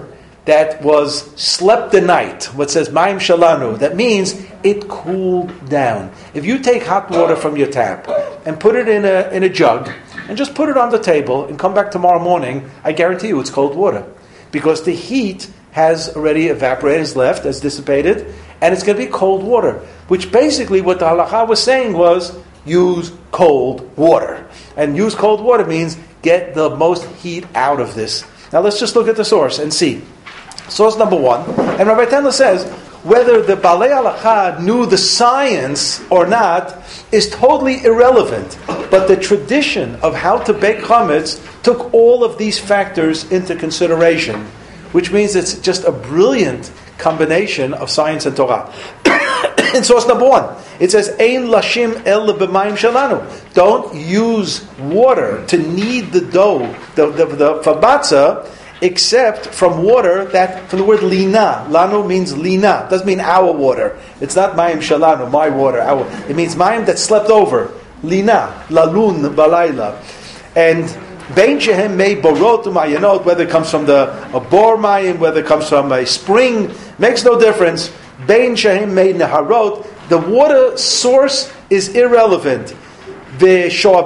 that was slept the night, what says Maim Shalanu, that means it cooled down. If you take hot water from your tap and put it in a in a jug and just put it on the table and come back tomorrow morning, I guarantee you it's cold water. Because the heat has already evaporated, is left, has dissipated, and it's going to be cold water. Which basically what the halakha was saying was, use cold water. And use cold water means get the most heat out of this. Now let's just look at the source and see. Source number one, and Rabbi Tendler says, whether the Balei Halakha knew the science or not is totally irrelevant. But the tradition of how to bake chametz took all of these factors into consideration, which means it's just a brilliant combination of science and Torah. In source number one, it says, Ein lashim el b'mayim shalanu. Don't use water to knead the dough, the, the, the, for matzah, except from water that, from the word lina. Lanu means lina. It doesn't mean our water. It's not mayim shalanu, my water. Our. It means mayim that slept over. Lina, lalun, balayla. And bein shehem mei borot u'mayanot, whether it comes from the a bor mayim, whether it comes from a spring, makes no difference. Bein shehem mei neharot, the water source is irrelevant. You draw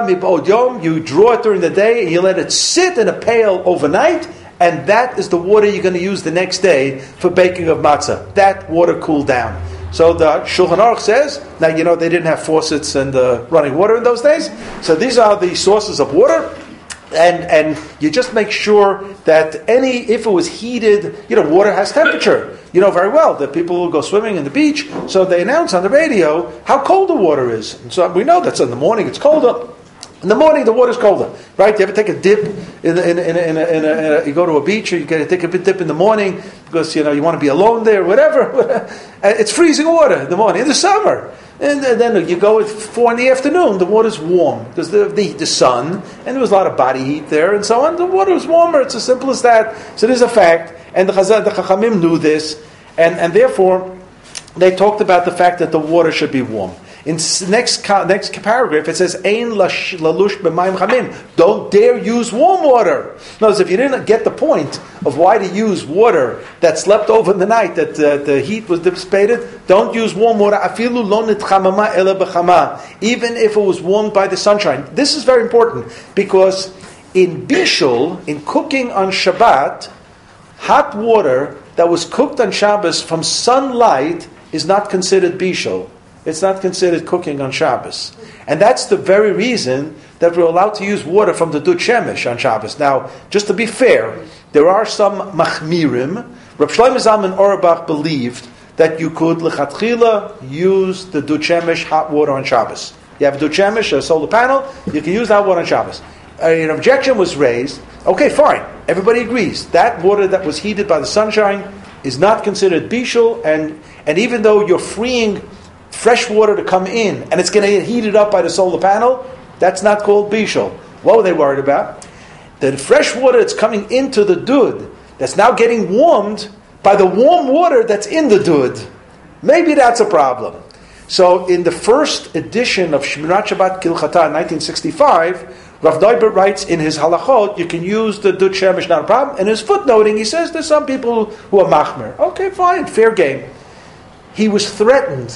it during the day and you let it sit in a pail overnight, and that is the water you're going to use the next day for baking of matzah. That water cooled down. So the Shulchan Aruch says, now you know they didn't have faucets and uh, running water in those days, so these are the sources of water. And and you just make sure that any, if it was heated, you know, water has temperature. You know very well that people will go swimming in the beach, so they announce on the radio how cold the water is. And so we know that's in the morning it's colder. In the morning the water's colder, right? You ever take a dip in a, in a, in a, in a, in a, in a you go to a beach or you get to take a dip in the morning because you know you want to be alone there, whatever. It's freezing water in the morning in the summer. And then you go at four in the afternoon, the water's warm because the, the the sun, and there was a lot of body heat there and so on. The water was warmer. It's as simple as that. So there's a fact, and the Chazal, the Chachamim knew this, and, and therefore they talked about the fact that the water should be warm. In next next paragraph, it says, "Ein lalush b'mayim chamim." Don't dare use warm water. Notice, if you didn't get the point of why to use water that slept over in the night, that uh, the heat was dissipated, don't use warm water. Afilu lo nitchamama ela b'chama. Even if it was warmed by the sunshine. This is very important because in bishul, in cooking on Shabbat, hot water that was cooked on Shabbos from sunlight is not considered bishul. It's not considered cooking on Shabbos. And that's the very reason that we're allowed to use water from the Dut Shemesh on Shabbos. Now, just to be fair, there are some machmirim. Reb Shlomo Zalman Auerbach believed that you could, lechatchila, use the Dut Shemesh hot water on Shabbos. You have a Dut Shemesh, a solar panel, you can use that water on Shabbos. An objection was raised. Okay, fine. Everybody agrees. That water that was heated by the sunshine is not considered bishul, and, and even though you're freeing fresh water to come in, and it's going to get heated up by the solar panel, that's not called bishul. What were they worried about? The fresh water that's coming into the dud, that's now getting warmed by the warm water that's in the dud. Maybe that's a problem. So in the first edition of Shmirat Shabbat Kilchata in nineteen sixty-five, Rav Neubert writes in his halachot, you can use the dud shemesh, not a problem. In his footnoting, he says there's some people who are machmer. Okay, fine, fair game. He was threatened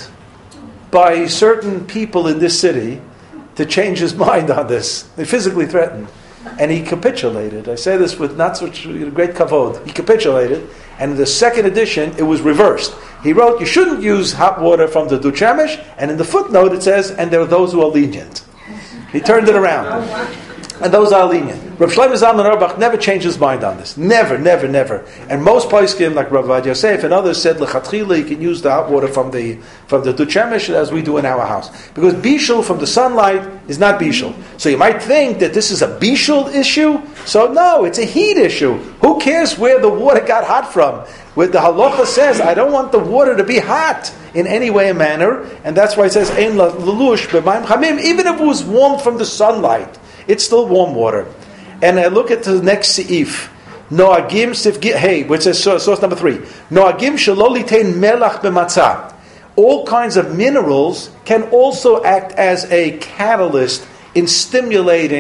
by certain people in this city to change his mind on this. They physically threatened. And he capitulated. I say this with not such great kavod. He capitulated. And in the second edition, it was reversed. He wrote, you shouldn't use hot water from the Dut Shemesh. And in the footnote it says, and there are those who are lenient. He turned it around. And those are lenient. Rav Shlomo Zalman Auerbach never changed his mind on this. Never, never, never. And most poskim, like Rav Avad Yosef and others, said lechatchila you can use the hot water from the from the Dut Shemesh as we do in our house, because bishul from the sunlight is not bishul. So you might think that this is a bishul issue. So no, it's a heat issue. Who cares where the water got hot from? Where the halacha says, I don't want the water to be hot in any way or manner, and that's why it says ein lalush b'mayim chamim. Even if it was warmed from the sunlight, it's still warm water. And I look at the next seif. Noagim sif hey, which says source number three. Noagim shelo litein melach b'matzah. All kinds of minerals can also act as a catalyst in stimulating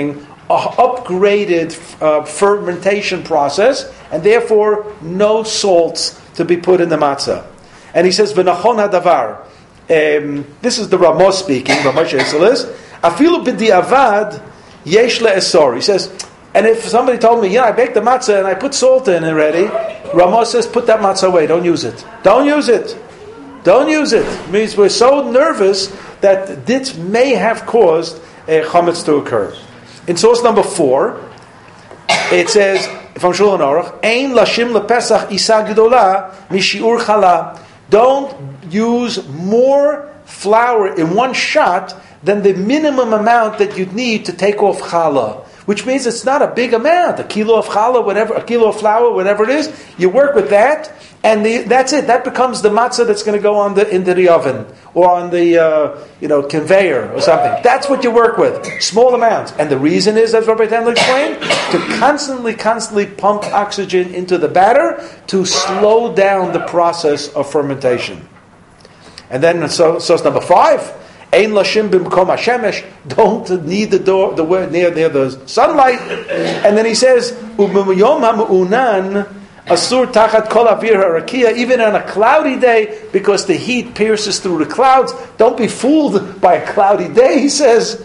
a upgraded uh, fermentation process, and therefore no salts to be put in the matzah. And he says, "V'nachon hadavar." Um, this is the Ramos speaking. Ramos Yisraelis. Afilu b'di'avad yesh le'esor. He says, and if somebody told me, yeah, I baked the matzah and I put salt in already, Ramos says, put that matzah away. Don't use it. Don't use it. Don't use it. It means we're so nervous that this may have caused a chametz to occur. In source number four, it says from Shulchan Aruch, "Ein lashim lepesach isa gedola mishiur chala." Don't use more flour in one shot than the minimum amount that you'd need to take off challah. Which means it's not a big amount, a kilo of challah, whatever, a kilo of flour, whatever it is. You work with that, and the, that's it. That becomes the matzah that's going to go on the into the oven or on the uh, you know conveyor or something. That's what you work with, small amounts. And the reason is, as Rabbi Tendler explained, to constantly, constantly pump oxygen into the batter to slow down the process of fermentation. And then, so source number five. Ein lashim b'mkom hashemesh. Don't need the door, the word near near the sunlight. And then he says, u'b'yom ha'mu'unan asur tachat kol avir harakia. Even on a cloudy day, because the heat pierces through the clouds. Don't be fooled by a cloudy day. He says.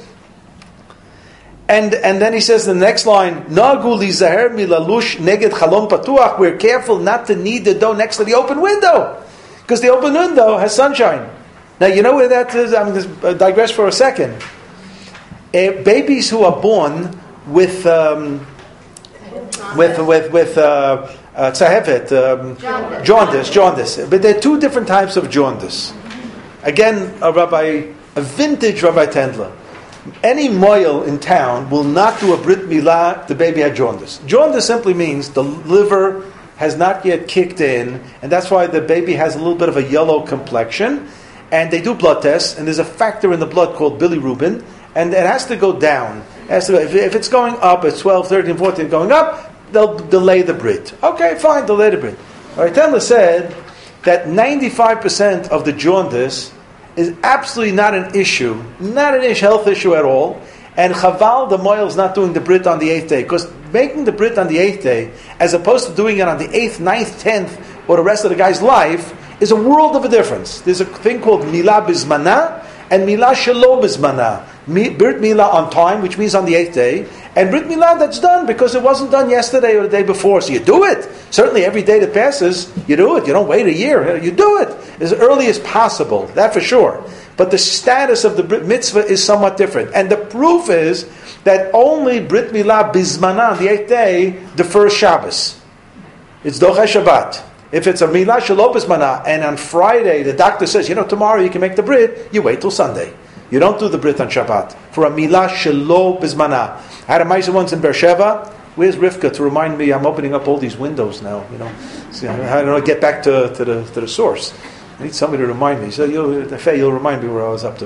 And and then he says the next line, Nagu lizaher milalush neged chalom patuach. We're careful not to knead the dough next to the open window, because the open window has sunshine. Now, you know where that is? I'm going to digress for a second. Uh, babies who are born with um, with with with uh, uh, tzahevet, um, jaundice. jaundice, jaundice. But there are two different types of jaundice. Again, a rabbi, a vintage Rabbi Tendler. Any moil in town will not do a brit milah. The baby had jaundice. Jaundice simply means the liver has not yet kicked in, and that's why the baby has a little bit of a yellow complexion. And they do blood tests, and there's a factor in the blood called bilirubin, and it has to go down. It has to, if, if it's going up at twelve, thirteen, fourteen, going up, they'll delay the brit. Okay, fine, delay the brit. Rabbi Tendler said that ninety-five percent of the jaundice is absolutely not an issue, not an issue, health issue at all, and chaval, the moil is not doing the brit on the eighth day, because making the brit on the eighth day, as opposed to doing it on the eighth, ninth, tenth, or the rest of the guy's life, is a world of a difference. There's a thing called milah bizmana and milah shelo bizmana. Brit milah on time, which means on the eighth day, and brit milah that's done because it wasn't done yesterday or the day before. So you do it. Certainly every day that passes, you do it. You don't wait a year. You do it as early as possible. That for sure. But the status of the brit mitzvah is somewhat different. And the proof is that only brit milah bizmana on the eighth day defers Shabbos. It's doche Shabbat. If it's a milah shelo bizmana, and on Friday the doctor says, you know, tomorrow you can make the brit, you wait till Sunday. You don't do the brit on Shabbat for a milah shelo bizmana. I had a ma'aseh once in Beersheba. Where's Rivka to remind me? I'm opening up all these windows now. You know, see, I don't know, get back to, to the to the source. I need somebody to remind me. So you'll, you'll remind me where I was up to.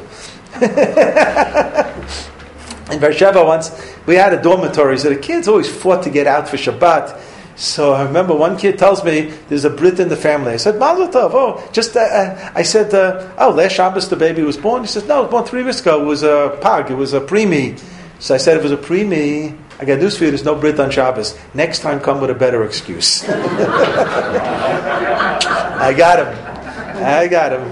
In Beersheba once, we had a dormitory, so the kids always fought to get out for Shabbat. So I remember one kid tells me there's a Brit in the family. I said, Mazel Tov. Oh, just, uh, I said, uh, oh, last Shabbos the baby was born. He says, no, it was born three weeks ago. It was a pag. It was a preemie. So I said, if it was a preemie, I got news for you, there's no Brit on Shabbos. Next time come with a better excuse. I got him. I got him.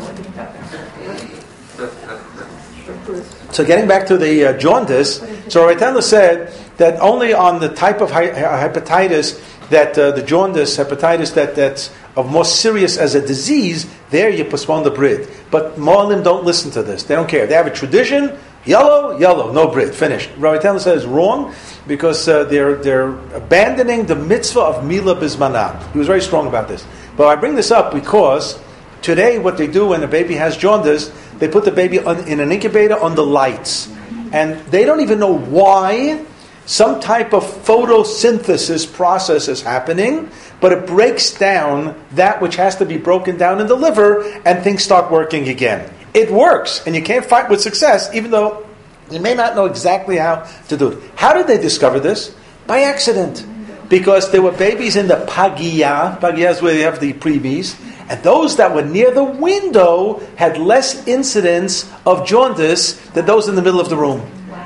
So getting back to the uh, jaundice, so Rabbi Tendler said that only on the type of hi- hepatitis that uh, the jaundice, hepatitis that, that's of more serious as a disease, there you postpone the brit. But Mo'alim don't listen to this. They don't care. They have a tradition, yellow, yellow, no brit, finished. Rabbi Tendler says wrong because uh, they're they're abandoning the mitzvah of milah bizmana. He was very strong about this. But I bring this up because today what they do when a baby has jaundice, they put the baby on, in an incubator under lights. And they don't even know why. Some type of photosynthesis process is happening, but it breaks down that which has to be broken down in the liver, and things start working again. It works, and you can't fight with success, even though you may not know exactly how to do it. How did they discover this? By accident. Because there were babies in the pagia. Pagia is where you have the preemies. And those that were near the window had less incidence of jaundice than those in the middle of the room.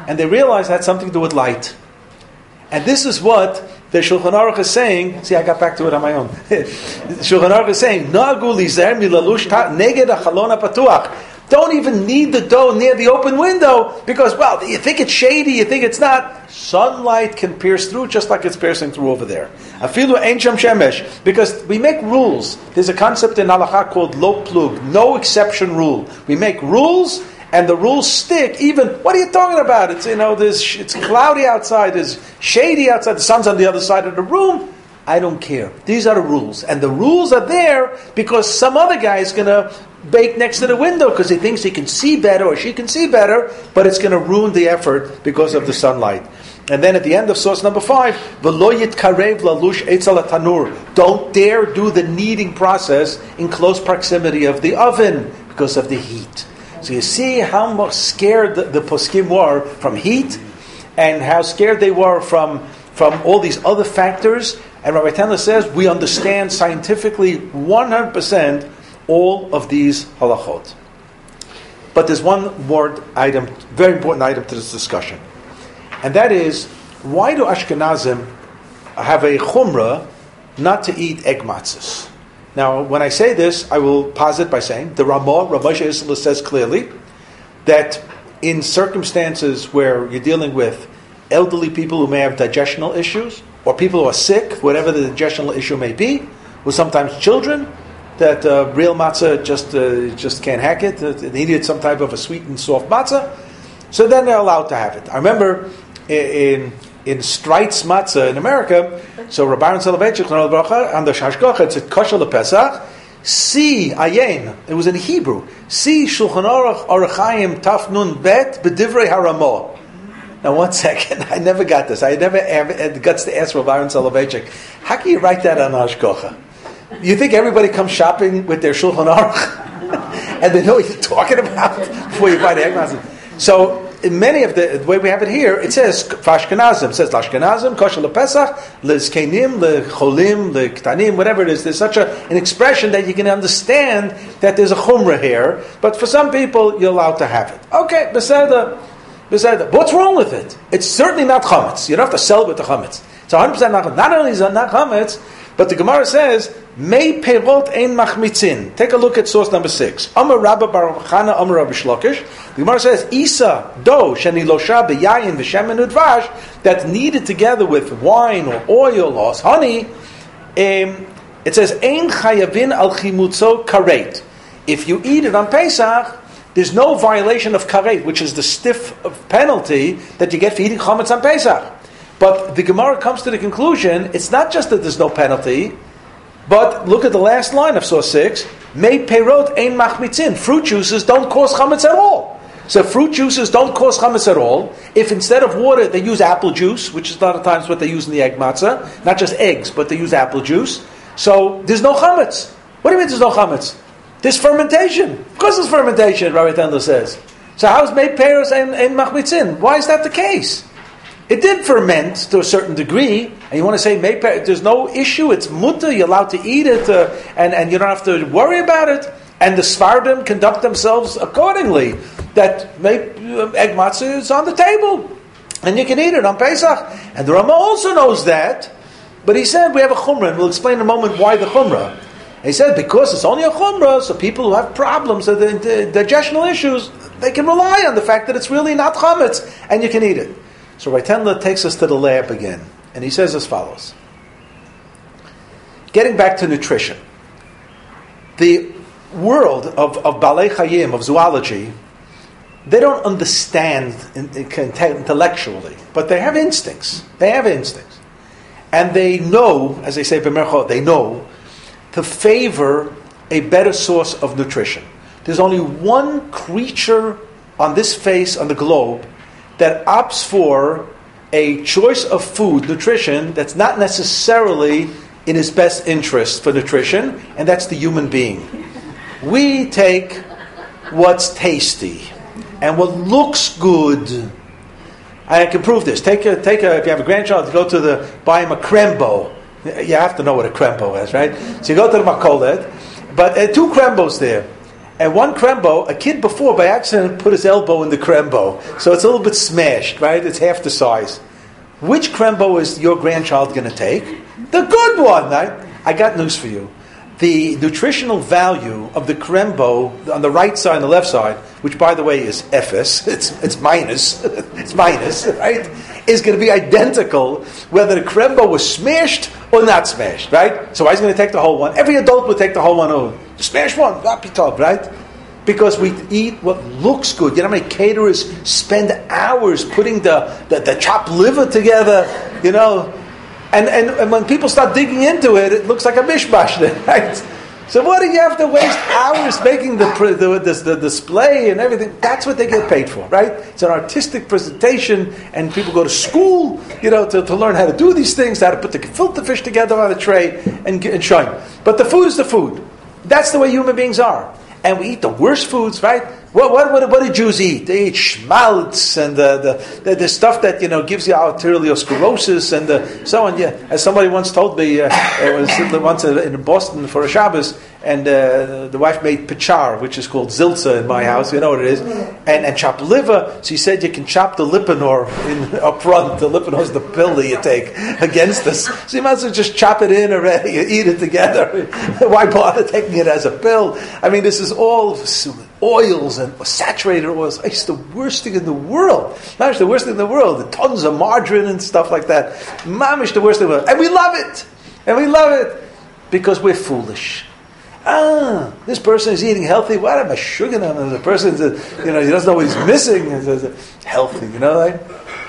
and they realized that had something to do with light. And this is what the Shulchan Aruch is saying. See, I got back to it on my own. Shulchan Aruch is saying, "Nagu lizer milalush neged hachalon hapatuach." Don't even need the dough near the open window because, well, you think it's shady, you think it's not. Sunlight can pierce through just like it's piercing through over there. Afilu ein sham shemesh, because we make rules. There's a concept in halacha called lo plug, no exception rule. We make rules, and the rules stick. Even what are you talking about? It's you know, there's it's cloudy outside, there's shady outside, the sun's on the other side of the room. I don't care. These are the rules, and the rules are there because some other guy is going to bake next to the window because he thinks he can see better or she can see better, but it's going to ruin the effort because of the sunlight. And then at the end of source number five, V'lo yitkarev lalush etzel tanur. Don't dare do the kneading process in close proximity of the oven because of the heat. So you see how much scared the, the poskim were from heat, and how scared they were from from all these other factors. And Rabbi Tendler says we understand scientifically one hundred percent all of these halachot. But there's one more item, very important item to this discussion. And that is, why do Ashkenazim have a chumrah not to eat egg matzahs? Now, when I say this, I will posit by saying, the Ramah, Rav Moshe Isserles says clearly, that in circumstances where you're dealing with elderly people who may have digestional issues, or people who are sick, whatever the digestional issue may be, or sometimes children, that uh, real matzah just uh, just can't hack it. Uh, they needed some type of a sweet and soft matzah. So then they're allowed to have it. I remember in in Streit's matzah in America, so Rabbi Aaron Soloveitchik on the Hashgacha, it's at Kosher LePesach, Si Ayin, it was in Hebrew, Si Shulchan Aruch Orach Chaim Taf Nun Bet B'divrei Haramah. Now, one second. I never got this. I never had the guts to ask Rabbi Aaron Soloveitchik, how can you write that on Hashgacha? You think everybody comes shopping with their Shulchan Aruch and they know what you're talking about before you buy the egg matzah? So, in many of the, the way we have it here, it says Ashkenazim, it says Ashkenazim, Kosher LePesach, LeZkenim, LeCholim, LeKtanim, whatever it is. There's such a, an expression that you can understand that there's a chumrah here, but for some people, you're allowed to have it. Okay, beseder. But what's wrong with it? It's certainly not chametz. You don't have to sell it with the chametz. It's one hundred percent not chametz. Not only is it not chametz, but the Gemara says, Mei perot ein machmitzin. Take a look at source number six. Amar Rabba Bar Chana, Amar Rabbi Shlokish. The Gemara says, Isa, dough, sheni losha beyayin v'shemen udvash, that's kneaded together with wine or oil or honey. Um, it says, Ein chayavin al chimutzo karet. If you eat it on Pesach, there's no violation of karet, which is the stiff penalty that you get for eating chametz on Pesach. But the Gemara comes to the conclusion, it's not just that there's no penalty, but look at the last line of source six, Mei perot ein machmitzin. Fruit juices don't cause chametz at all. So fruit juices don't cause chametz at all. If instead of water they use apple juice, which is a lot of times what they use in the egg matzah, not just eggs, but they use apple juice, so there's no chametz. What do you mean there's no chametz? There's fermentation. Of course there's fermentation, Rabbi Tendler says. So how is Mei perot ein machmitzin? Why is that the case? It did ferment to a certain degree, and you want to say maybe there's no issue, it's mutter, you're allowed to eat it, uh, and, and you don't have to worry about it. And the Sfardim conduct themselves accordingly, that may, uh, egg matzah is on the table, and you can eat it on Pesach. And the Rama also knows that, but he said we have a chumrah, and we'll explain in a moment why the chumrah. And he said because it's only a chumrah, so people who have problems, the, the digestional issues, they can rely on the fact that it's really not chametz, and you can eat it. So Rabbi Tendler takes us to the lab again, and he says as follows. Getting back to nutrition. The world of, of Balei Chayim, of zoology, they don't understand in, in, intellectually, but they have instincts. They have instincts. And they know, as they say, they know, to favor a better source of nutrition. There's only one creature on this face, on the globe, that opts for a choice of food, nutrition, that's not necessarily in his best interest for nutrition, and that's the human being. We take what's tasty and what looks good. I can prove this. Take a, take a, if you have a grandchild, go to the, buy him a Krembo. You have to know what a Krembo is, right? So you go to the Makolet, but uh, two Krembos there. And one krembo, a kid before by accident put his elbow in the krembo, so it's a little bit smashed, right? It's half the size. Which krembo is your grandchild going to take? The good one, right? I got news for you. The nutritional value of the krembo on the right side and the left side, which by the way is efes, it's it's minus, it's minus, right? Is going to be identical whether the krembo was smashed or not smashed, right? So I was going to take the whole one. Every adult would take the whole one over. Smash one, right? Because we eat what looks good. You know how many caterers spend hours putting the, the, the chopped liver together, you know? And, and and when people start digging into it, it looks like a mishmash then, right? So what do you have to waste hours making the, the, the, the display and everything? That's what they get paid for, right? It's an artistic presentation, and people go to school, you know, to, to learn how to do these things, how to put the filter fish together on a tray and, and shine. But the food is the food. That's the way human beings are. And we eat the worst foods, right? What what what, what do Jews eat? They eat schmaltz and the, the, the, the stuff that, you know, gives you arteriosclerosis and the, so on. Yeah, as somebody once told me, uh, I was once in Boston for a Shabbos, and uh, the wife made pichar, which is called zilza in my house. You know what it is, and and chopped liver. She said you can chop the lipitor in up front. The lipitor is the pill that you take against this. So you might as well just chop it in already. You eat it together. Why bother taking it as a pill? I mean, this is all oils and saturated oils. It's the worst thing in the world. Mamish, the worst thing in the world. The tons of margarine and stuff like that. Mamish, the worst thing in the world. And we love it. And we love it because we're foolish. Ah, this person is eating healthy. What am I sugar on? The person, you know, he doesn't know what he's missing. It's healthy, you know, right?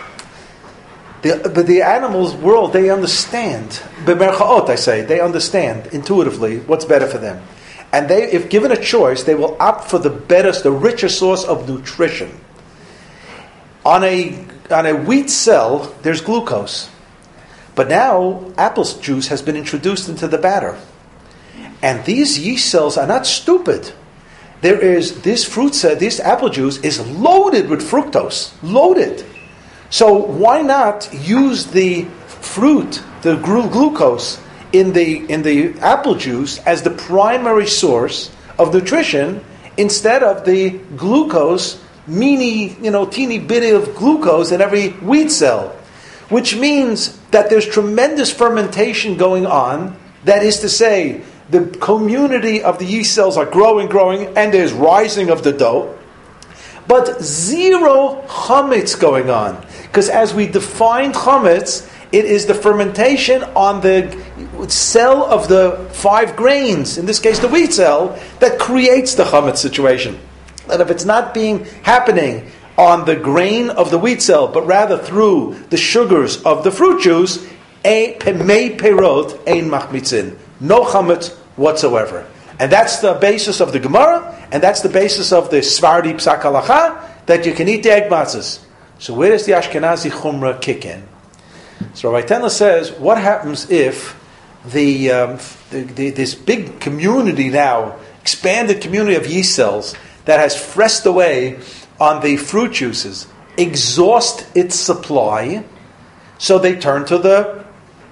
The, but the animals' world, they understand. B'merchaot, I say, they understand intuitively what's better for them. And they, if given a choice, they will opt for the better, the richer source of nutrition. On a on a wheat cell, there's glucose. But now, apple juice has been introduced into the batter. And these yeast cells are not stupid. There is, this fruit cell, this apple juice is loaded with fructose. Loaded. So why not use the fruit, the glucose, in the in the apple juice as the primary source of nutrition instead of the glucose, meany, you know, teeny bit of glucose in every wheat cell, which means that there's tremendous fermentation going on. That is to say, the community of the yeast cells are growing, growing, and there's rising of the dough, but zero chametz going on, because as we defined chametz, it is the fermentation on the cell of the five grains, in this case the wheat cell, that creates the chametz situation. And if it's not being happening on the grain of the wheat cell, but rather through the sugars of the fruit juice, a pemei perot ein machmitzin, no chametz whatsoever. And that's the basis of the Gemara, and that's the basis of the Svardi Psak Halacha, that you can eat the egg matzahs. So where does the Ashkenazi Chumrah kick in? So Rabbi Tenla says, what happens if the, um, the, the this big community now, expanded community of yeast cells that has fressed away on the fruit juices, exhaust its supply, so they turn to the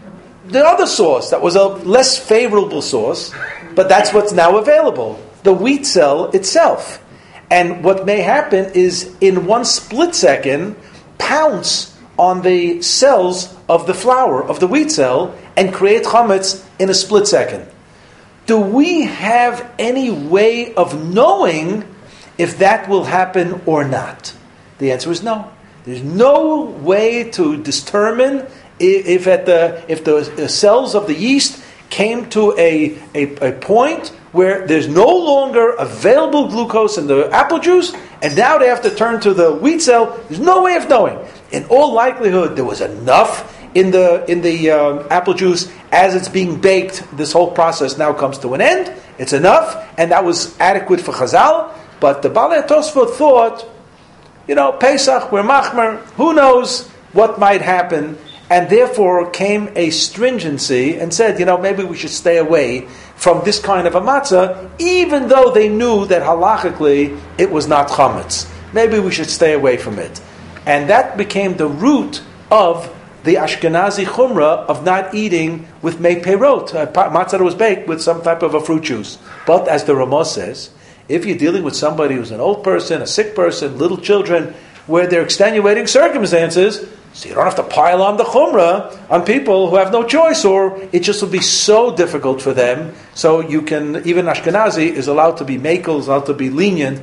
the other source that was a less favorable source, but that's what's now available, the wheat cell itself. And what may happen is, in one split second, pounce on the cells of the flour, of the wheat cell, and create chametz in a split second. Do we have any way of knowing if that will happen or not? The answer is no. There's no way to determine if at the if the cells of the yeast came to a, a, a point where there's no longer available glucose in the apple juice, and now they have to turn to the wheat cell. There's no way of knowing. In all likelihood, there was enough in the in the um, apple juice as it's being baked. This whole process now comes to an end. It's enough, and that was adequate for Chazal. But the Balei Tosfot thought, you know, Pesach, we're machmer, who knows what might happen, and therefore came a stringency and said, you know, maybe we should stay away from this kind of a matzah, even though they knew that halachically it was not chametz. Maybe we should stay away from it. And that became the root of the Ashkenazi chumrah of not eating with mei perot, uh, matzah that was baked with some type of a fruit juice. But as the Ramah says, If you're dealing with somebody who's an old person, a sick person, little children, where they're extenuating circumstances, so you don't have to pile on the chumrah on people who have no choice, or it just will be so difficult for them. So you can, even Ashkenazi is allowed to be makel, is allowed to be lenient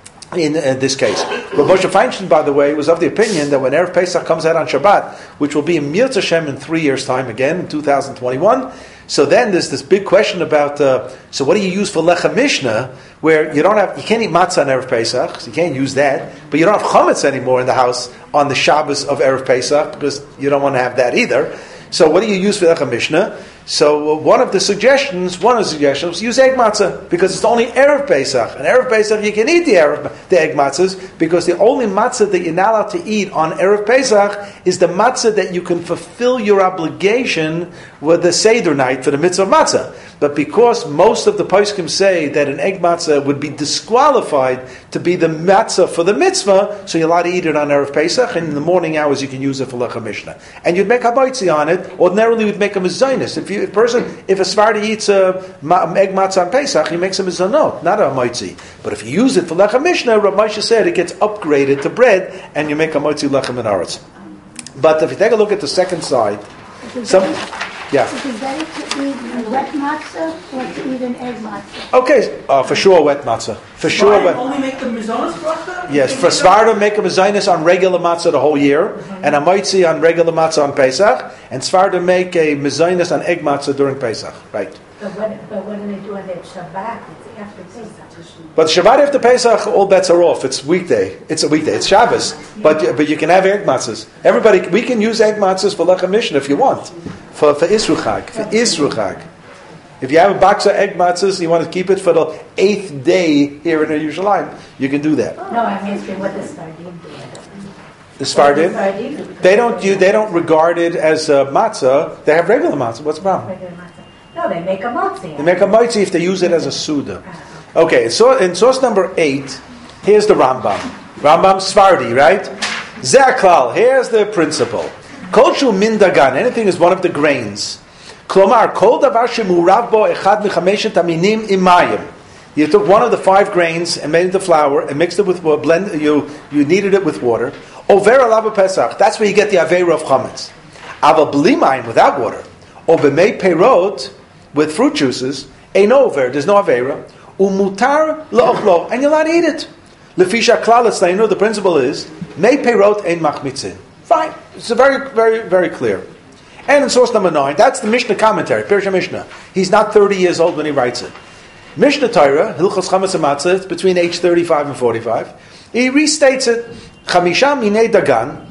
in uh, this case. But Moshe Feinstein, by the way, was of the opinion that when Erev Pesach comes out on Shabbat, which will be in Mirz Hashem in three years' time again, in two thousand twenty-one, so then there's this big question about, uh, so what do you use for Lechem Mishnah, where you don't have, you can't eat matzah on Erev Pesach, so you can't use that, but you don't have chametz anymore in the house on the Shabbos of Erev Pesach, because you don't want to have that either. So what do you use for Lechem Mishnah? So uh, one of the suggestions, one of the suggestions was use egg matzah, because it's only Erev Pesach. And Erev Pesach, you can eat the, Erev, the egg matzahs, because the only matzah that you're not allowed to eat on Erev Pesach is the matzah that you can fulfill your obligation with the Seder night for the mitzvah of matzah. But because most of the poskim say that an egg matzah would be disqualified to be the matzah for the mitzvah, so you're allowed to eat it on Erev Pesach, and in the morning hours you can use it for Lechem Mishnah. And you'd make a baitzi on it. Ordinarily, we'd make a mezainis. If you, if person, if a Sephardi eats a egg matzah on Pesach, he makes a mezanot, not a maitzi. But if you use it for Lechem Mishnah, Rav Moshe said it gets upgraded to bread, and you make a maitzi lechem and aretz. But if you take a look at the second side, some. Yeah. Is it better to eat a wet matzah or to eat an egg matzah? Okay, uh, for sure wet matzah. For sure Why? wet. Only make the mizonos bracha? Yes, for Svardim make a mezainis on regular matzah the whole year, mm-hmm. and a maitzi on regular matzah on Pesach, and Svardim make a mezainis on egg matzah during Pesach. Right. But what, but what do they do on their Shabbat? It's after Pesach. But Shabbat after Pesach, all bets are off. It's weekday. It's a weekday. It's Shabbos. But but you can have egg matzahs. Everybody, we can use egg matzahs for Lechem Mishnah if you want. For for Isru Chag. For Isru Chag. If you have a box of egg matzahs, you want to keep it for the eighth day here in Yerushalayim, you can do that. No, I'm asking what the Sfardim do. The Sfardim? They don't do, they don't regard it as a matzah. They have regular matzah. What's the problem? Regular matzah. No, they make a matzah. They make a matzah if they use it as a suda. Okay, so in source number eight, here's the Rambam. Rambam Sfardi, right? Ze'aklal, here's the principle. Kol shu min dagan, anything is one of the grains. Klomar, kol davar shemurav bo echad mechameshet aminim imayim. You took one of the five grains and made it into flour and mixed it with water, blend, you, you kneaded it with water. Over alav pesach, that's where you get the aveira of chametz. Aval bli mayim, without water. Or b'mei perot, with fruit juices, ein over, there's no aveira. Umutar lo'ochlo, and you're allowed to eat it. Lefisha klal etzleinu, the principle is mei perot ein machmitzin. Fine, it's a very, very, very clear. And in source number nine, that's the Mishnah commentary, Pirush Mishnah. He's not thirty years old when he writes it. Mishnah Torah, Hilchos Chametz Matzah, it's between age thirty-five and forty-five. He restates it. Chamisha minei dagan,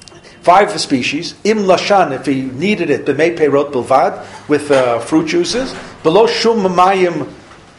five species. Im lashan, if he needed it, b'mei perot bilvad, with uh, fruit juices. Below shum mayim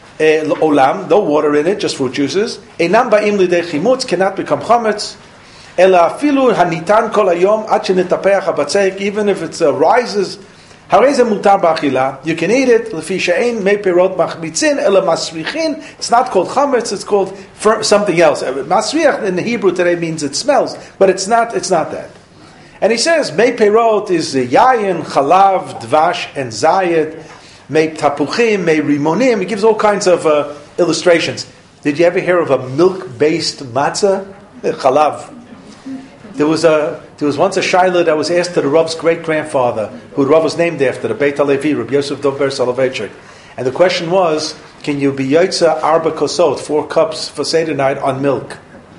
olam, no water in it, just fruit juices. Einam ba'im lidei chimutz, cannot become chametz. Ela afilu hanitan kol hayom ad shenitapeach habatzeik, even if it uh, rises. Hareze mutar b'achila, you can eat it. Lefi she'ein mei perot machmitzin ela masrichin. It's not called chametz; it's called something else. Masriach in the Hebrew today means it smells, but it's not. It's not that. And he says mei perot is yayin, chalav, dvash, and zayed. Mei tapuchim, mei rimonim. He gives all kinds of uh, illustrations. Did you ever hear of a milk-based matzah? Chalav. There was a there was once a shaila that was asked to the Rav's great grandfather, who the Rav was named after, the Beit HaLevi, Rabbi Yosef Dov Ber Soloveitchik. And the question was, can you be yotza arba kosot, four cups for Seder night on milk?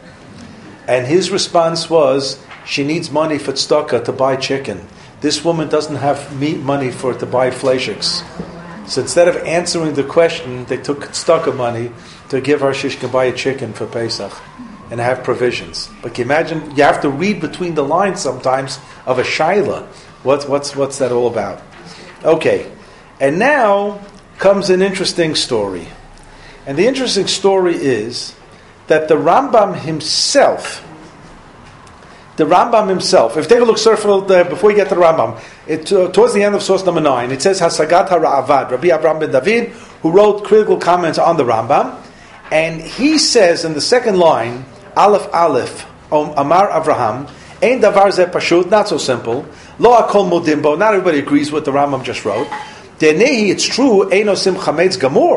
And his response was, she needs money for tzedakah to buy chicken. This woman doesn't have meat money for to buy fleishiks. So instead of answering the question, they took tzedakah money to give her, she can buy a chicken for Pesach and have provisions. But can you imagine, you have to read between the lines sometimes of a shaila. What's, what's, what's that all about? Okay, and now comes an interesting story. And the interesting story is that the Rambam himself, the Rambam himself, if you take a look, Surfeld, uh, before you get to the Rambam, it, uh, towards the end of source number nine, it says Hasagat HaRa'avad, Rabbi Avraham ben David, who wrote critical comments on the Rambam, and he says in the second line, Aleph Aleph, Amar Avraham, Ein davar ze pashut, not so simple. Lo akol modimbo, not everybody agrees with the Rambam just wrote. Denehi, it's true, Ein osim chametz gamor. You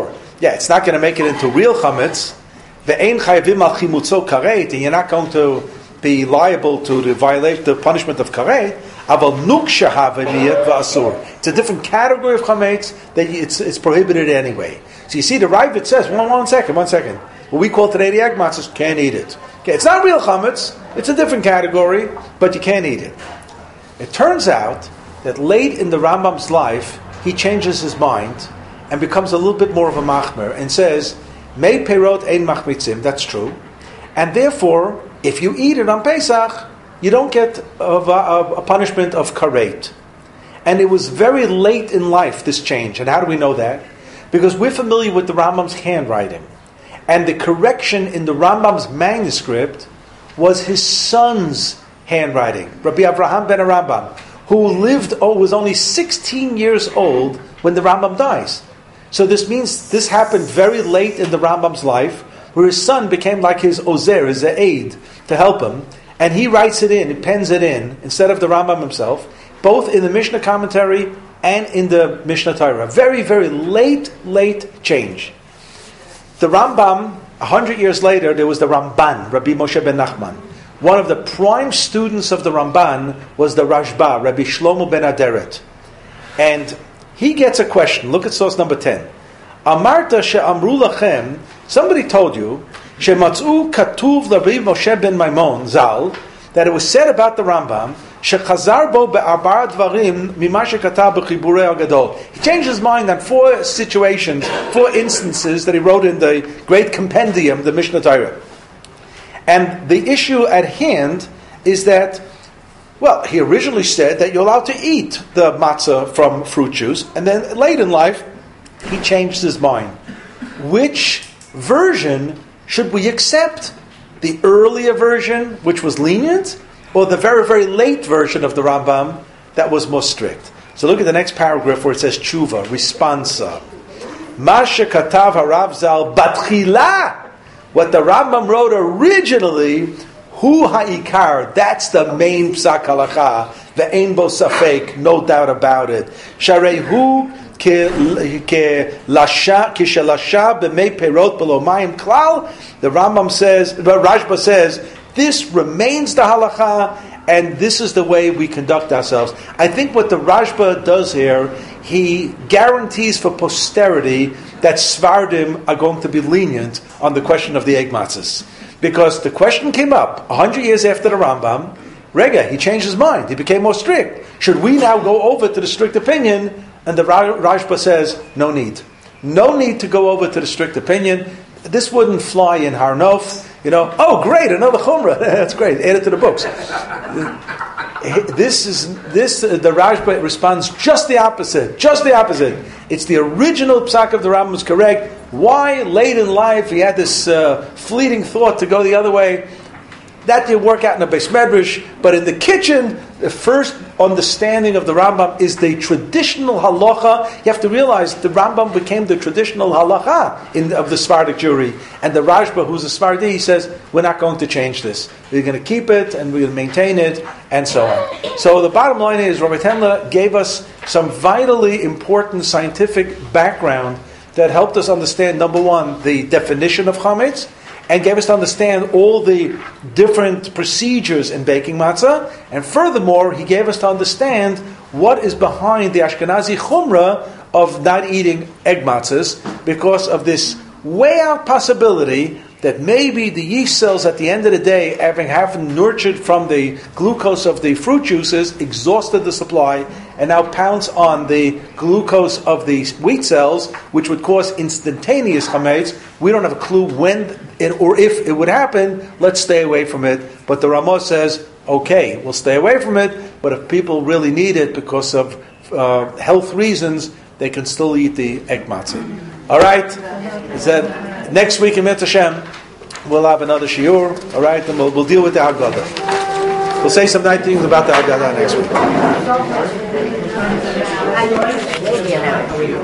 yeah, it's not going to make it into real chametz. Ve'ein chayavim al chimutzo karet, and you're not going to be liable to the violate the punishment of karet. Aval nuksha haveniyat v'asur. It's a different category of chametz that it's it's prohibited anyway. So you see, the Ravid says, one, one second, one second. What we call today the egg matzahs, can't eat it. Okay, it's not real chametz. It's a different category, but you can't eat it. It turns out that late in the Rambam's life, he changes his mind and becomes a little bit more of a machmer and says, "Mei perot ein machmitzim." That's true, and therefore, if you eat it on Pesach, you don't get a, a, a punishment of karet. And it was very late in life, this change. And how do we know that? Because we're familiar with the Rambam's handwriting. And the correction in the Rambam's manuscript was his son's handwriting, Rabbi Avraham ben Rambam, who lived, oh, was only sixteen years old when the Rambam dies. So this means this happened very late in the Rambam's life, where his son became like his ozer, his aide, to help him. And he writes it in, he pens it in, instead of the Rambam himself, both in the Mishnah commentary and in the Mishnah Torah. Very, very late, late change. The Rambam, a hundred years later, there was the Ramban, Rabbi Moshe ben Nachman. One of the prime students of the Ramban was the Rashba, Rabbi Shlomo ben Aderet. And he gets a question. Look at source number ten. Amarta she'amru lachem, somebody told you, she'matzu katuv Rabbi Moshe ben Maimon, Zal, that it was said about the Rambam, she'chazar bo be'arba'a dvarim mima she'katav b'chiburei agadol. He changed his mind on four situations, four instances that he wrote in the great compendium, the Mishnah Torah. And the issue at hand is that, well, he originally said that you're allowed to eat the matzah from fruit juice, and then late in life, he changed his mind. Which version should we accept? The earlier version, which was lenient, or the very, very late version of the Rambam that was more strict? So look at the next paragraph where it says tshuva, responsa. Masha katav harav zal batchila. What the Rambam wrote originally, hu ha'ikar, that's the main psak halacha, ve'ein bo safek, no doubt about it. Sharei hu ke lasha b'mei perot below mayim klal. The Rambam says, Rashba says, this remains the halacha, and this is the way we conduct ourselves. I think what the Rashba does here, he guarantees for posterity that Svardim are going to be lenient on the question of the egg matzahs. Because the question came up a hundred years after the Rambam. Rega, he changed his mind. He became more strict. Should we now go over to the strict opinion? And the Rashba says, no need. No need to go over to the strict opinion. This wouldn't fly in Har Nof. You know, oh great, another Chumrah. That's great. Add it to the books. This is this. Uh, the Rashba responds just the opposite. Just the opposite. It's the original psak of the Rambam is correct. Why late in life he had this uh, fleeting thought to go the other way? That didn't work out in a Beis Medrash, but in the kitchen, the first understanding of the Rambam is the traditional halacha. You have to realize the Rambam became the traditional halacha in, of the Sephardic Jewry. And the Rashba, who's a Sephardi, he says, we're not going to change this. We're going to keep it, and we're going to maintain it, and so on. So the bottom line is, Rabbi Temla gave us some vitally important scientific background that helped us understand, number one, the definition of chametz, and gave us to understand all the different procedures in baking matzah. And furthermore, he gave us to understand what is behind the Ashkenazi chumrah of not eating egg matzahs, because of this way out possibility that maybe the yeast cells at the end of the day, having having nurtured from the glucose of the fruit juices, exhausted the supply, and now pounce on the glucose of the wheat cells, which would cause instantaneous chametz. We don't have a clue when it, or if it would happen. Let's stay away from it. But the Ramah says, okay, we'll stay away from it, but if people really need it because of uh, health reasons, they can still eat the egg matzah. All right? Is that next week in Mitzvah Hashem, we'll have another shiur. All right? And we'll, we'll deal with the Haggadah. We'll say some nice things about the Haggadah next week.